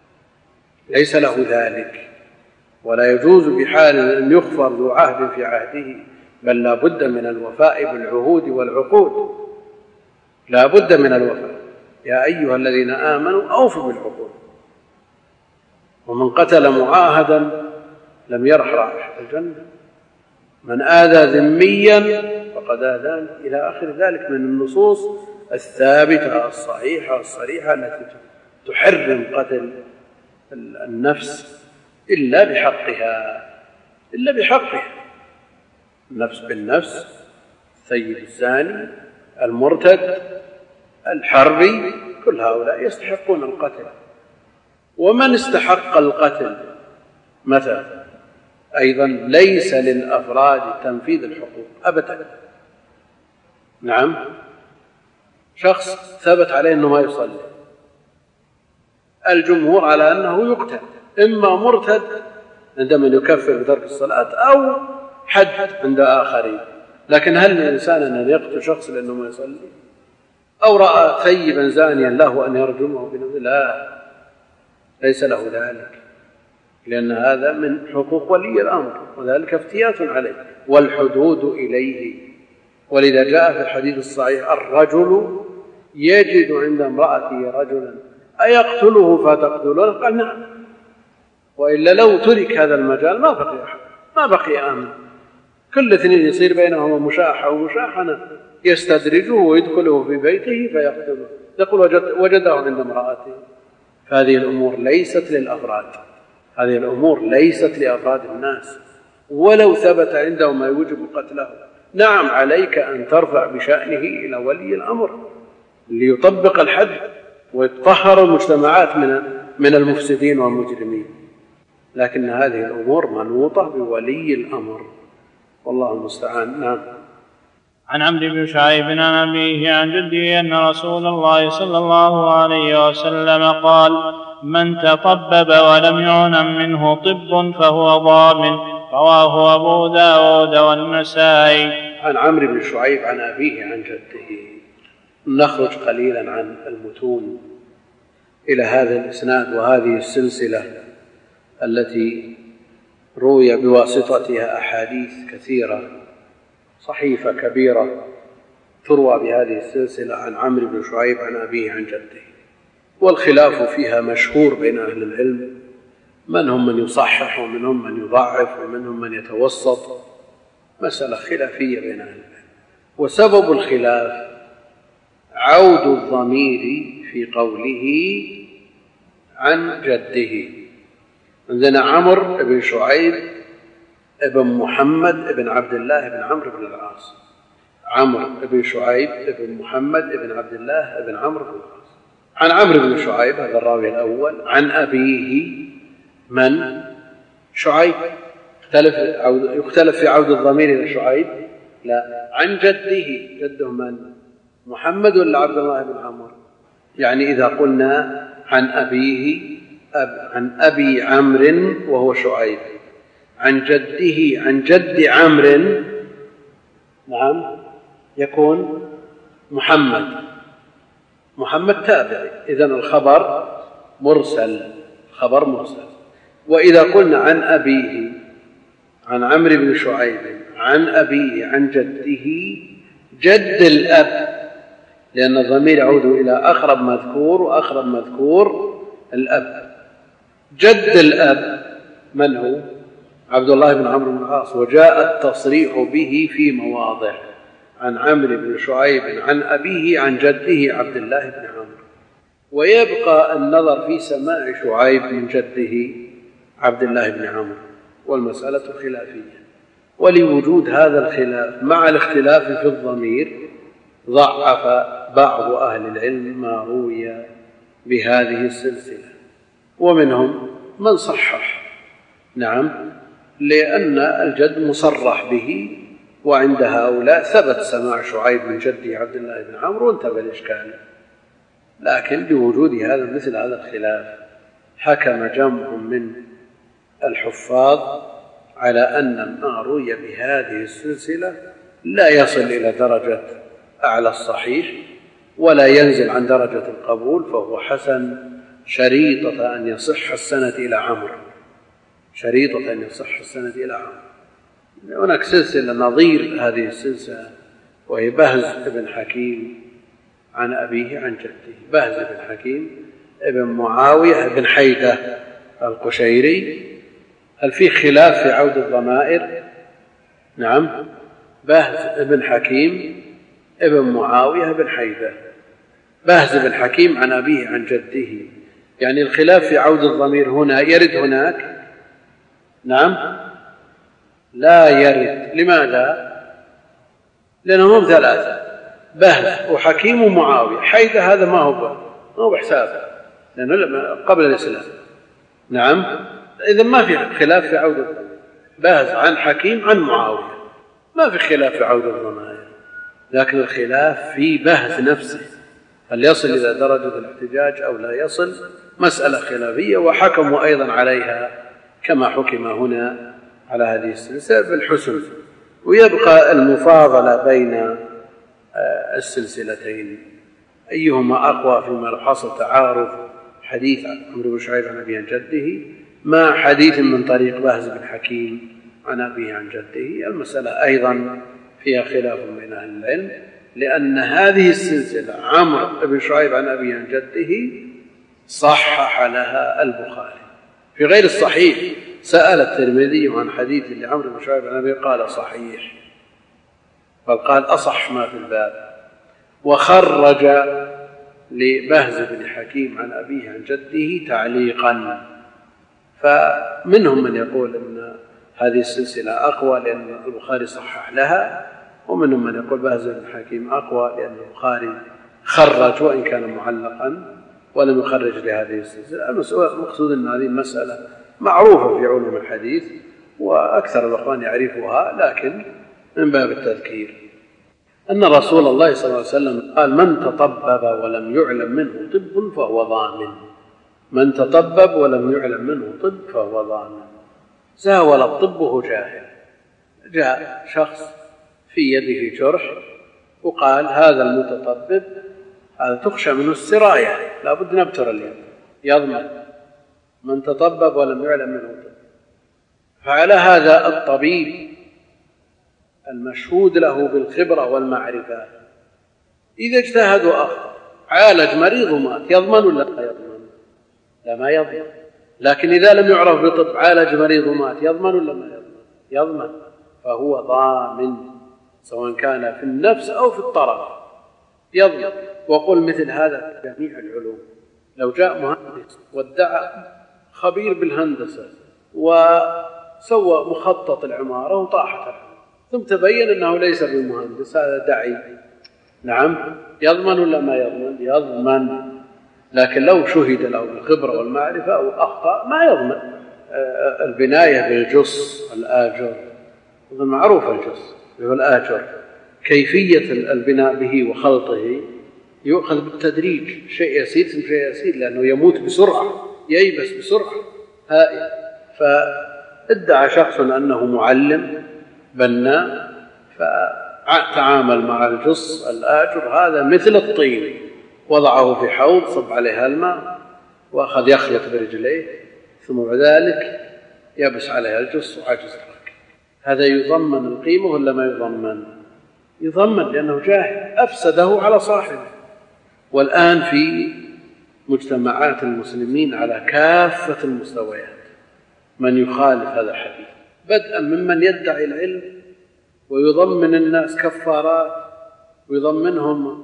ليس له ذلك، ولا يجوز بحال أن يغفر ذو عهد في عهده، بل لا بد من الوفاء بالعهود والعقود، لا بد من الوفاء. يا أيها الذين آمنوا أوفوا بالعقود. ومن قتل معاهدا لم يرح رائحة الجنة. من آذى ذميا فقد آذاني، إلى آخر ذلك من النصوص الثابتة الصحيحة الصريحة التي تحرم قتل النفس إلا بحقها، إلا بحقها. النفس بالنفس، الثيب الزاني، المرتد، الحربي، كل هؤلاء يستحقون القتل. ومن استحق القتل مثلا أيضا ليس للأفراد تنفيذ الحقوق أبدا. نعم، شخص ثبت عليه أنه ما يصلي، الجمهور على أنه يقتل، إما مرتد عندما يكفر بترك الصلاة أو حد عند آخرين. لكن هل الإنسان أن يقتل شخص لأنه ما يصلي؟ أو رأى ثيبا زانيا له أن يرجمه بنفسه؟ لا، ليس له ذلك، لأن هذا من حقوق ولي الأمر، وذلك افتيات عليه، والحدود إليه. ولذا جاء في الحديث الصحيح: الرجل يجد عند امرأته رجلا أيقتله فتقتله؟ قال: نعم. وإلا لو ترك هذا المجال ما بقي أحد، ما بقي آمن. كل اثنين يصير بينهما مشاحة ومشاحنة، يستدرجه ويدخله في بيته فيقتله، يقول وجده عند امرأته. هذه الأمور ليست للأفراد، هذه الأمور ليست لأفراد الناس، ولو ثبت عندهم ما يوجب قتله نعم عليك أن ترفع بشأنه إلى ولي الأمر ليطبق الحد ويطهر المجتمعات من المفسدين والمجرمين، لكن هذه الأمور منوطة بولي الأمر، والله المستعان. نعم. عن عمرو بن شعيب عن أبيه عن جده أن رسول الله صلى الله عليه وسلم قال: من تطبب ولم يعلم منه طب فهو ضامن. رواه أبو داود والنسائي. عن عمرو بن شعيب عن أبيه عن جده. نخرج قليلا عن المتون إلى هذا الإسناد وهذه السلسلة التي روي بواسطتها أحاديث كثيرة، صحيفة كبيرة تروى بهذه السلسلة عن عمرو بن شعيب عن أبيه عن جده، والخلاف فيها مشهور بين أهل العلم، منهم من يصحح ومنهم من يضعف ومنهم من يتوسط، مسألة خلافية بين أهل العلم. وسبب الخلاف عود الضمير في قوله عن جده. عندنا عمرو بن شعيب ابن محمد ابن عبد الله بن عمرو بن العاص، عمرو بن شعيب ابن محمد ابن عبد الله ابن عمرو بن العاص. عن عمرو بن شعيب هذا الراوي الأول، عن أبيه من؟ شعيب. يختلف في عود الضمير إلى شعيب؟ لا. عن جده، جده من؟ محمد ولا عبد الله بن عمرو؟ يعني إذا قلنا عن أبيه عن أبي عمرو وهو شعيب، عن جده عن جد عمرو، نعم، يكون محمد تابعي، إذن الخبر مرسل، خبر مرسل. وإذا قلنا عن أبيه عن عمرو بن شعيب عن أبيه عن جده، جد الأب، لأن الضمير يعود إلى أقرب مذكور، وأقرب مذكور الأب. جد الأب من هو؟ عبد الله بن عمرو بن العاص، وجاء التصريح به في مواضع، عن عمرو بن شعيب عن أبيه عن جده عبد الله بن عمرو. ويبقى النظر في سماع شعيب من جده عبد الله بن عمرو، والمسألة خلافية. ولوجود هذا الخلاف مع الاختلاف في الضمير ضعف بعض أهل العلم ما روي بهذه السلسلة، ومنهم من صحح، نعم، لأن الجد مصرح به، وعند هؤلاء ثبت سماع شعيب من جده عبد الله بن عمرو وانتبه الإشكال. لكن بوجود مثل هذا الخلاف حكم جمع من الحفاظ على أن ما روي بهذه السلسلة لا يصل إلى درجة أعلى الصحيح ولا ينزل عن درجة القبول، فهو حسن شريطة أن يصح السند إلى عمرو، شريطة أن يصح السند إلى عمرو. هناك سلسلة نظير هذه السلسلة، وهي بهز بن حكيم عن أبيه عن جده، بهز بن حكيم ابن معاوية بن حيدة القشيري. هل في خلاف في عود الضمائر؟ نعم، بهز بن حكيم ابن معاوية بن حيدة، بهز بن حكيم عن أبيه عن جده. يعني الخلاف في عود الضمير هنا يرد هناك؟ نعم، لا يرد. لماذا؟ لأنهم ثلاثة، بهز وحكيم ومعاوية. حيدة هذا ما هو بحسابه لأنه قبل الإسلام. نعم، إذن ما في خلاف في عود الضمير، بهز عن حكيم عن معاوية، ما في خلاف في عود الضمائر، لكن الخلاف في بهز نفسه، هل يصل إلى درجة الاحتجاج أو لا يصل، مسألة خلافية، وحكموا أيضا عليها كما حكم هنا على هذه السلسلة بالحسن. ويبقى المفاضلة بين السلسلتين أيهما أقوى فيما لو حصل تعارض حديث عمرو بن شعيب عن أبيه عن جده مع حديث من طريق بهز بن حكيم عن أبيه عن جده. المسألة أيضا فيها خلاف بين أهل العلم، لأن هذه السلسلة عمرو بن شعيب عن أبيه عن جده صحح لها البخاري. في غير الصحيح سأل الترمذي عن حديث لعمرو بن شعيب عن أبيه قال صحيح، بل قال أصح ما في الباب، وخرج لبهز بن حكيم عن أبيه عن جده تعليقا. فمنهم من يقول أن هذه السلسلة أقوى لأن البخاري صحح لها، ومنهم من يقول بهز بن حكيم أقوى لأن البخاري خرج وإن كان معلقا ولم يخرج لهذه السلسلة. المقصود أن هذه مسألة معروفة في علوم الحديث وأكثر الأخوان يعرفها، لكن من باب التذكير أن رسول الله صلى الله عليه وسلم قال: من تطبب ولم يعلم منه طب فهو ضامن. من تطبب ولم يعلم منه طب فهو ضامن. زاول الطب وهو جاهل. جاء شخص في يده جرح وقال: هذا المتطبب هذا تخشى منه السراية، لا بد نبتر اليد، يضمن. من تطبب ولم يعلم منه طب. فعلى هذا الطبيب المشهود له بالخبرة والمعرفة إذا اجتهد وأخطأ عالج مريض ومات، يضمن ولا لا يضمن؟ لا، ما يضمن. لكن إذا لم يعرف بطب عالج مريض ومات، يضمن ولا ما يضمن؟ يضمن. فهو ضامن سواء كان في النفس أو في الطرف، يضمن. وقل مثل هذا في جميع العلوم. لو جاء مهندس وادعى خبير بالهندسة وسوى مخطط العمارة وطاحت العمارة ثم تبين أنه ليس بمهندس، هذا دعي، نعم، يضمن ولا ما يضمن؟ يضمن. لكن لو شهد له بالخبرة والمعرفة أو أخطأ ما يضمن. البناية بالجص الآجر معروف، الجص هو الآجر، كيفية البناء به وخلطه يؤخذ بالتدريج، شيء يسير ثم شيء يسير، لأنه يموت بسرعة، ييبس بسرعة هائلة. فادعى شخص أنه معلم بناء فتعامل مع الجص الآجر هذا مثل الطين، وضعه في حوض صب عليها الماء وأخذ يخلط برجليه ثم بعد ذلك يبس عليها الجص وعجز الركب. هذا يضمن القيمة ولا ما يضمن؟ يضمن، لأنه جاهل أفسده على صاحبه. والآن في مجتمعات المسلمين على كافة المستويات من يخالف هذا الحديث، بدءا ممن يدعي العلم ويضمن الناس كفارات ويضمنهم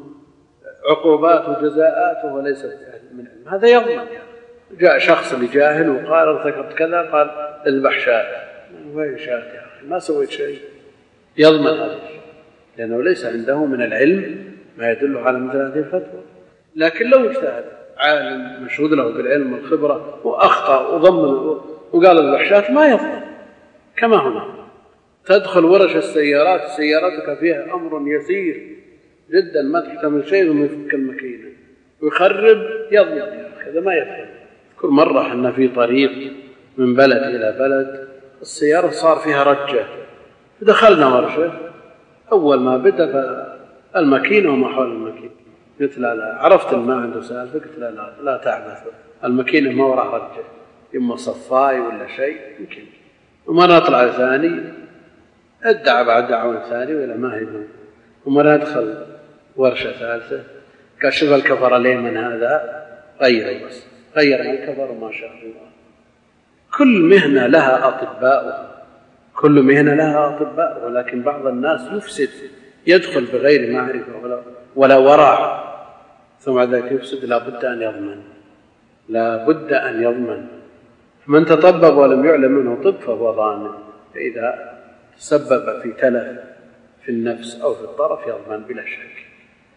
عقوبات وجزاءات وهو ليس من علم، هذا يضمن. يعني جاء شخص لجاهل وقال: ارتكبت كذا، قال: اذبح شاة. وين شاة يا أخي؟ ما سويت شيء. يضمن هذا الشيء لأنه ليس عنده من العلم ما يدل على مثل هذه الفتوى. لكن لو اجتهد عالم مشهود له بالعلم والخبرة وأخطأ وضمن وقال اذبح شاة، ما يضمن. كما هنا تدخل ورش السيارات، سيارتك فيها أمر يسير جدا ما تحتمل شيء ثم يفك الماكينة ويخرب، يضمن يا أخي، هذا ما يفهم. كل مرة أن في طريق من بلد إلى بلد السيارة صار فيها رجة، فدخلنا ورشة، أول ما بدأ الماكينة وما حول الماكينة قلت: لا عرفت الماء عنده سالفة، قلت: لا تعبث، الماكينة ما وراء رجة، إما صفاي ولا شيء يمكن. وما نطلع ثاني ادعى بعد دعوة ثاني ولا ما هي، وما ندخل ورشة ثالثة كشف الكفر اليمن هذا غيره، بس غير الكفر وما شاء الله. كل مهنة لها أطباء، كل مهنة لها أطباء، ولكن بعض الناس يفسد، يدخل بغير معرفة ولا ورع، ثم ذلك يفسد. لا بد أن يضمن، لا بد أن يضمن. من تطبب ولم يعلم منه طب فهو ضامن، فإذا تسبب في تلف في النفس أو في الطرف يضمن بلا شك.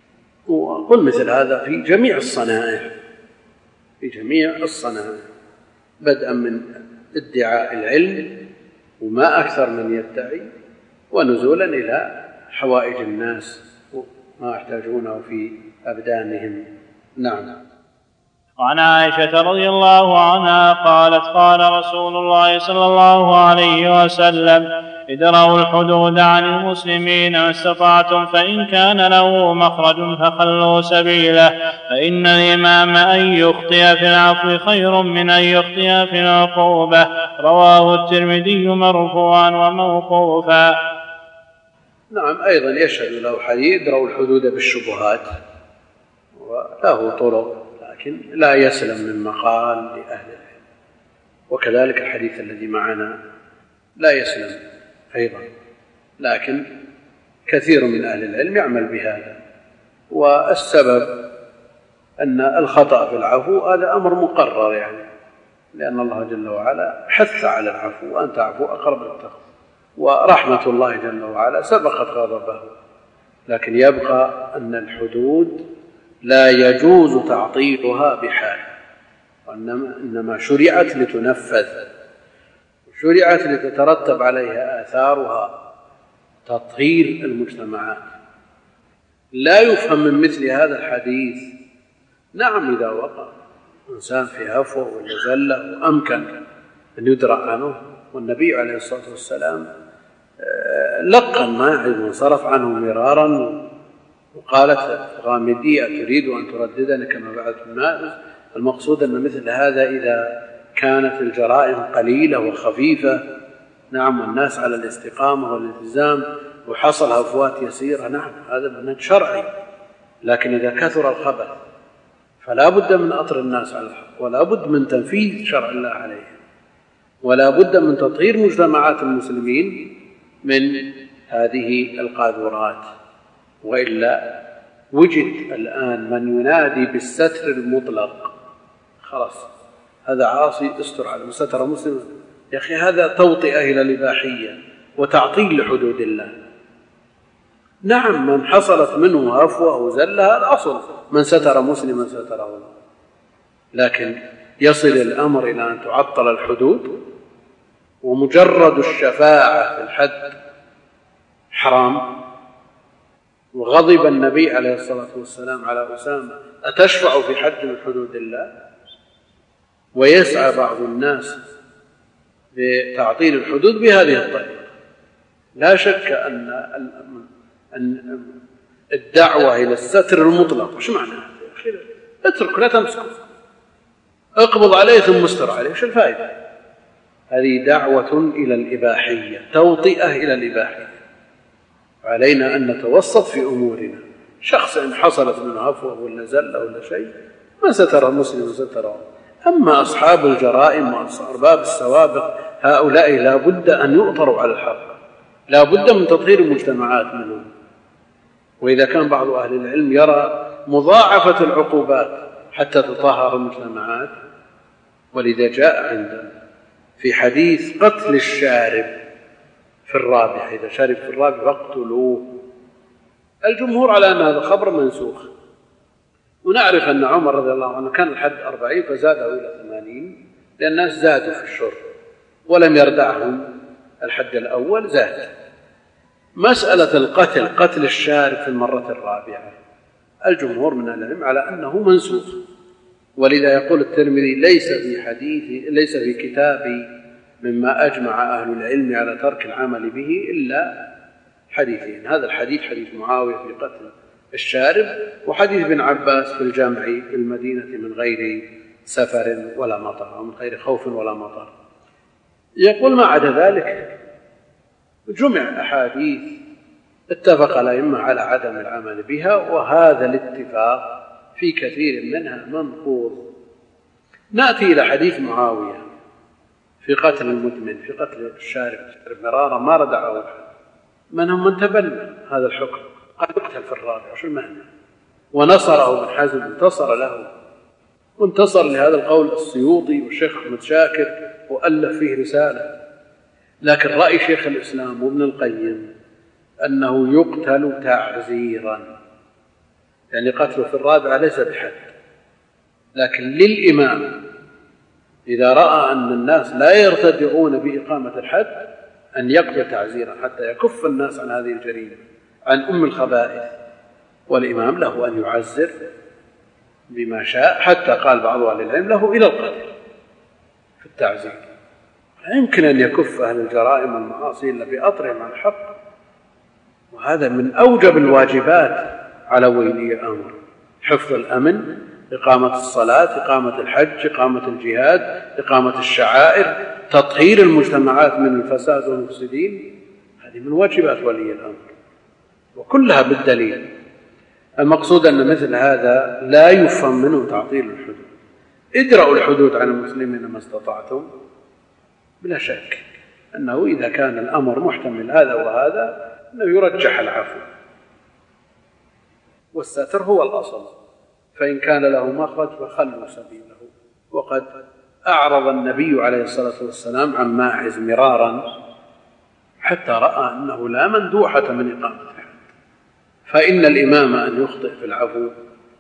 وقل مثل هذا في جميع الصنائع، في جميع الصنائع، بدءا من ادعاء العلم وما أكثر من يدعي، ونزولا إلى حوائج الناس وما يحتاجونه في أبدانهم. نعم. وعن عائشة رضي الله عنها قالت: قال رسول الله صلى الله عليه وسلم: ادرأوا الحدود عن المسلمين ما استطعتم، فإن كان له مخرج فخلوا سبيله، فإن الإمام أن يخطئ في العفو خير من أن يخطئ في العقوبة. رواه الترمذي مرفوعا وموقوفا. نعم، أيضا يشهد له حديث: ادرأوا الحدود بالشبهات، وله طرق لكن لا يسلم من مقال لأهل العلم. وكذلك الحديث الذي معنا لا يسلم أيضا، لكن كثير من أهل العلم يعمل بهذا. والسبب أن الخطأ في العفو هذا أمر مقرر، يعني لأن الله جل وعلا حث على العفو، وأن تعفو أقرب للتقوى، ورحمة الله جل وعلا سبقت غضبه، لكن يبقى أن الحدود لا يجوز تعطيلها بحال، إنما شرعت لتنفذ، شرعت لتترتب عليها آثارها تطهير المجتمعات. لا يفهم من مثل هذا الحديث نعم إذا وقع إنسان في هفوة ولا زلة وأمكن أن يدرأ عنه، والنبي عليه الصلاة والسلام لقن ماعز وانصرف عنه مرارا، وقالت غامدية تريد أن ترددني كما فعلت ماعز. المقصود أن مثل هذا إذا كانت الجرائم قليلة وخفيفة نعم والناس على الاستقامة والالتزام وحصل هفوات يسيرة نعم هذا منهج شرعي، لكن إذا كثر الخبث فلا بد من أطر الناس على الحق، ولا بد من تنفيذ شرع الله عليه، ولا بد من تطهير مجتمعات المسلمين من هذه القاذورات. وإلا وجد الآن من ينادي بالستر المطلق، خلاص هذا عاصي استر على مستر مسلم، يا أخي هذا توطئة إلى الإباحية وتعطيل لحدود الله. نعم من حصلت منه هفوة وزلة الأصل من ستر مسلما ستره الله، لكن يصل الأمر إلى أن تعطل الحدود، ومجرد الشفاعة في الحد حرام. وغضب النبي عليه الصلاة والسلام على أسامة أتشفع في حد من حدود الله؟ ويسعى بعض الناس بتعطيل الحدود بهذه الطريقة. لا شك أن الدعوة إلى الستر المطلق وش معناها؟ اترك لا تمسكه، اقبض عليه ثم استر عليه، وش الفائدة؟ هذه دعوة إلى الإباحية، توطئة إلى الإباحية. علينا أن نتوسط في أمورنا. شخص إن حصلت منه هفوة ولا زلة ولا شيء من ستر المسلم ستره. أما أصحاب الجرائم وأرباب السوابق هؤلاء لا بد أن يؤطروا على الحق، لا بد من تطهير المجتمعات منهم. وإذا كان بعض أهل العلم يرى مضاعفة العقوبات حتى تطهر المجتمعات، ولذا جاء عندنا في حديث قتل الشارب في الرابع، إذا شارب في الرابع فاقتلوه. الجمهور على أن هذا خبر منسوخ، ونعرف أن عمر رضي الله عنه كان الحد 40 فزاده إلى 80 لأن الناس زادوا في الشرب ولم يردعهم الحد الأول زاد. مسألة القتل، قتل الشارب في المرة الرابعة، الجمهور من العلم على أنه منسوخ، ولذا يقول الترمذي ليس في كتابي مما أجمع أهل العلم على ترك العمل به إلا حديثين. هذا الحديث حديث معاوية في قتل الشارب، وحديث ابن عباس في الجمع في المدينة من غير سفر ولا مطر، أو من غير خوف ولا مطر. يقول ما عدا ذلك جمع أحاديث اتفق الأئمة على عدم العمل بها، وهذا الاتفاق في كثير منها منقوض. نأتي إلى حديث معاوية في قتل المدمن، في قتل الشارب مرارا ما ردعه أحد. من هم من تبنى هذا الحكم قد يقتل في الرابع، شو المعنى؟ ونصره ابن حزم، انتصر له، وانتصر لهذا القول السيوطي والشيخ أحمد شاكر وألف فيه رسالة. لكن رأي شيخ الإسلام وابن القيم أنه يقتل تعزيرا، يعني قتله في الرابع ليس بحد، لكن للإمام إذا رأى أن الناس لا يرتدعون بإقامة الحد أن يقتل تعزيرا حتى يكف الناس عن هذه الجريمة، عن أم الخبائث. والإمام له أن يعزر بما شاء، حتى قال بعض أهل العلم له إلى القتل في التعزير. يمكن أن يكف أهل الجرائم والمعاصي إلا بأطرهم عن الحق، وهذا من أوجب الواجبات على ولي الأمر: حفظ الأمن، إقامة الصلاة، إقامة الحج، إقامة الجهاد، إقامة الشعائر، تطهير المجتمعات من الفساد والمفسدين. هذه من واجبات ولي الأمر، وكلها بالدليل. المقصود أن مثل هذا لا يفهم منه تعطيل الحدود. ادرأوا الحدود عن المسلمين ما استطعتم، بلا شك أنه إذا كان الأمر محتمل هذا وهذا أنه يرجح العفو، والستر هو الأصل، فإن كان له مخرج فخلوا سبيله. وقد أعرض النبي عليه الصلاة والسلام عن ماعز مرارا حتى رأى أنه لا مندوحة من إقامة الحد. فإن الإمام أن يخطئ في العفو،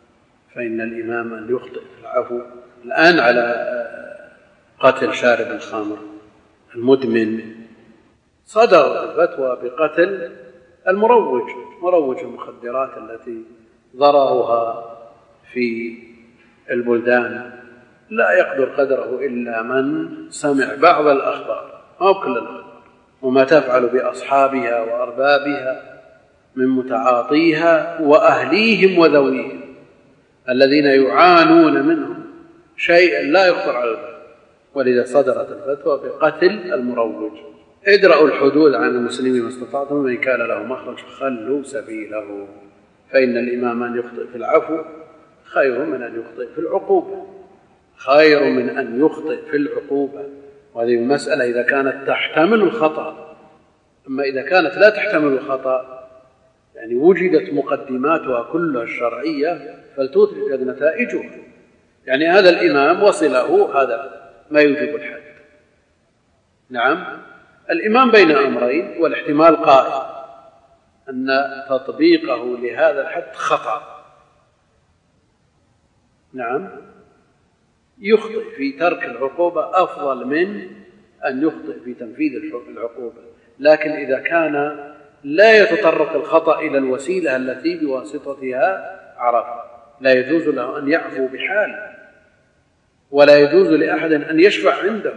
الآن على قتل شارب الخمر المدمن صدر الفتوى بقتل مروج المخدرات التي ضررها في البلدان لا يقدر قدره إلا من سمع بعض الأخبار أو كل الأخبار، وما تفعل بأصحابها وأربابها من متعاطيها وأهليهم وذويهم الذين يعانون منهم شيئا لا يخطر على البال. ولذا صدرت الفتوى بقتل المروج. ادرأوا الحدود عن المسلمين ما استطعتم، ومن كان له مخرج خلوا سبيله. فإن الإمام أن يخطئ في العفو خير من أن يخطئ في العقوبة، وهذه المسألة إذا كانت تحتمل الخطأ. أما إذا كانت لا تحتمل الخطأ، يعني وجدت مقدماتها كلها الشرعية، فلتوجد نتائجها. يعني هذا الإمام وصله هذا ما يوجب الحد. نعم، الإمام بين أمرين، والاحتمال قائم أن تطبيقه لهذا الحد خطأ. نعم، يخطئ في ترك العقوبة أفضل من أن يخطئ في تنفيذ العقوبة. لكن إذا كان لا يتطرق الخطأ إلى الوسيلة التي بواسطتها عرف، لا يجوز له أن يعفو بحال، ولا يجوز لأحد أن يشفع عنده.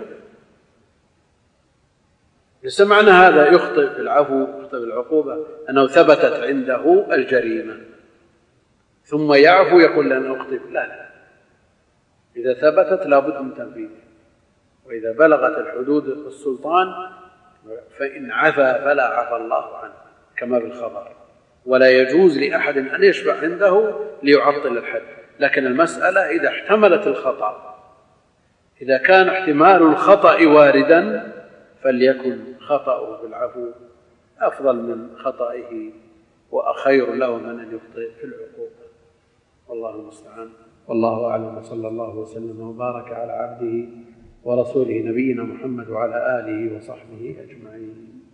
ليس معنى هذا يخطئ في العفو يخطئ بالعقوبة أنه ثبتت عنده الجريمة ثم يعفو يقول لن أخطئ. لا، إذا ثبتت لابد من تنفيذها. وإذا بلغت الحدود السلطان فإن عفا فلا عفى الله عنه كما بالخبر. ولا يجوز لأحد أن يشفع عنده ليعطل الحد. لكن المسألة إذا احتملت الخطأ، إذا كان احتمال الخطأ واردا فليكن خطأه بالعفو أفضل من خطئه وخير له من أن يخطئ في العقوبة. والله المستعان. والله أعلم، وصلى الله وسلم وبارك على عبده ورسوله نبينا محمد وعلى آله وصحبه أجمعين.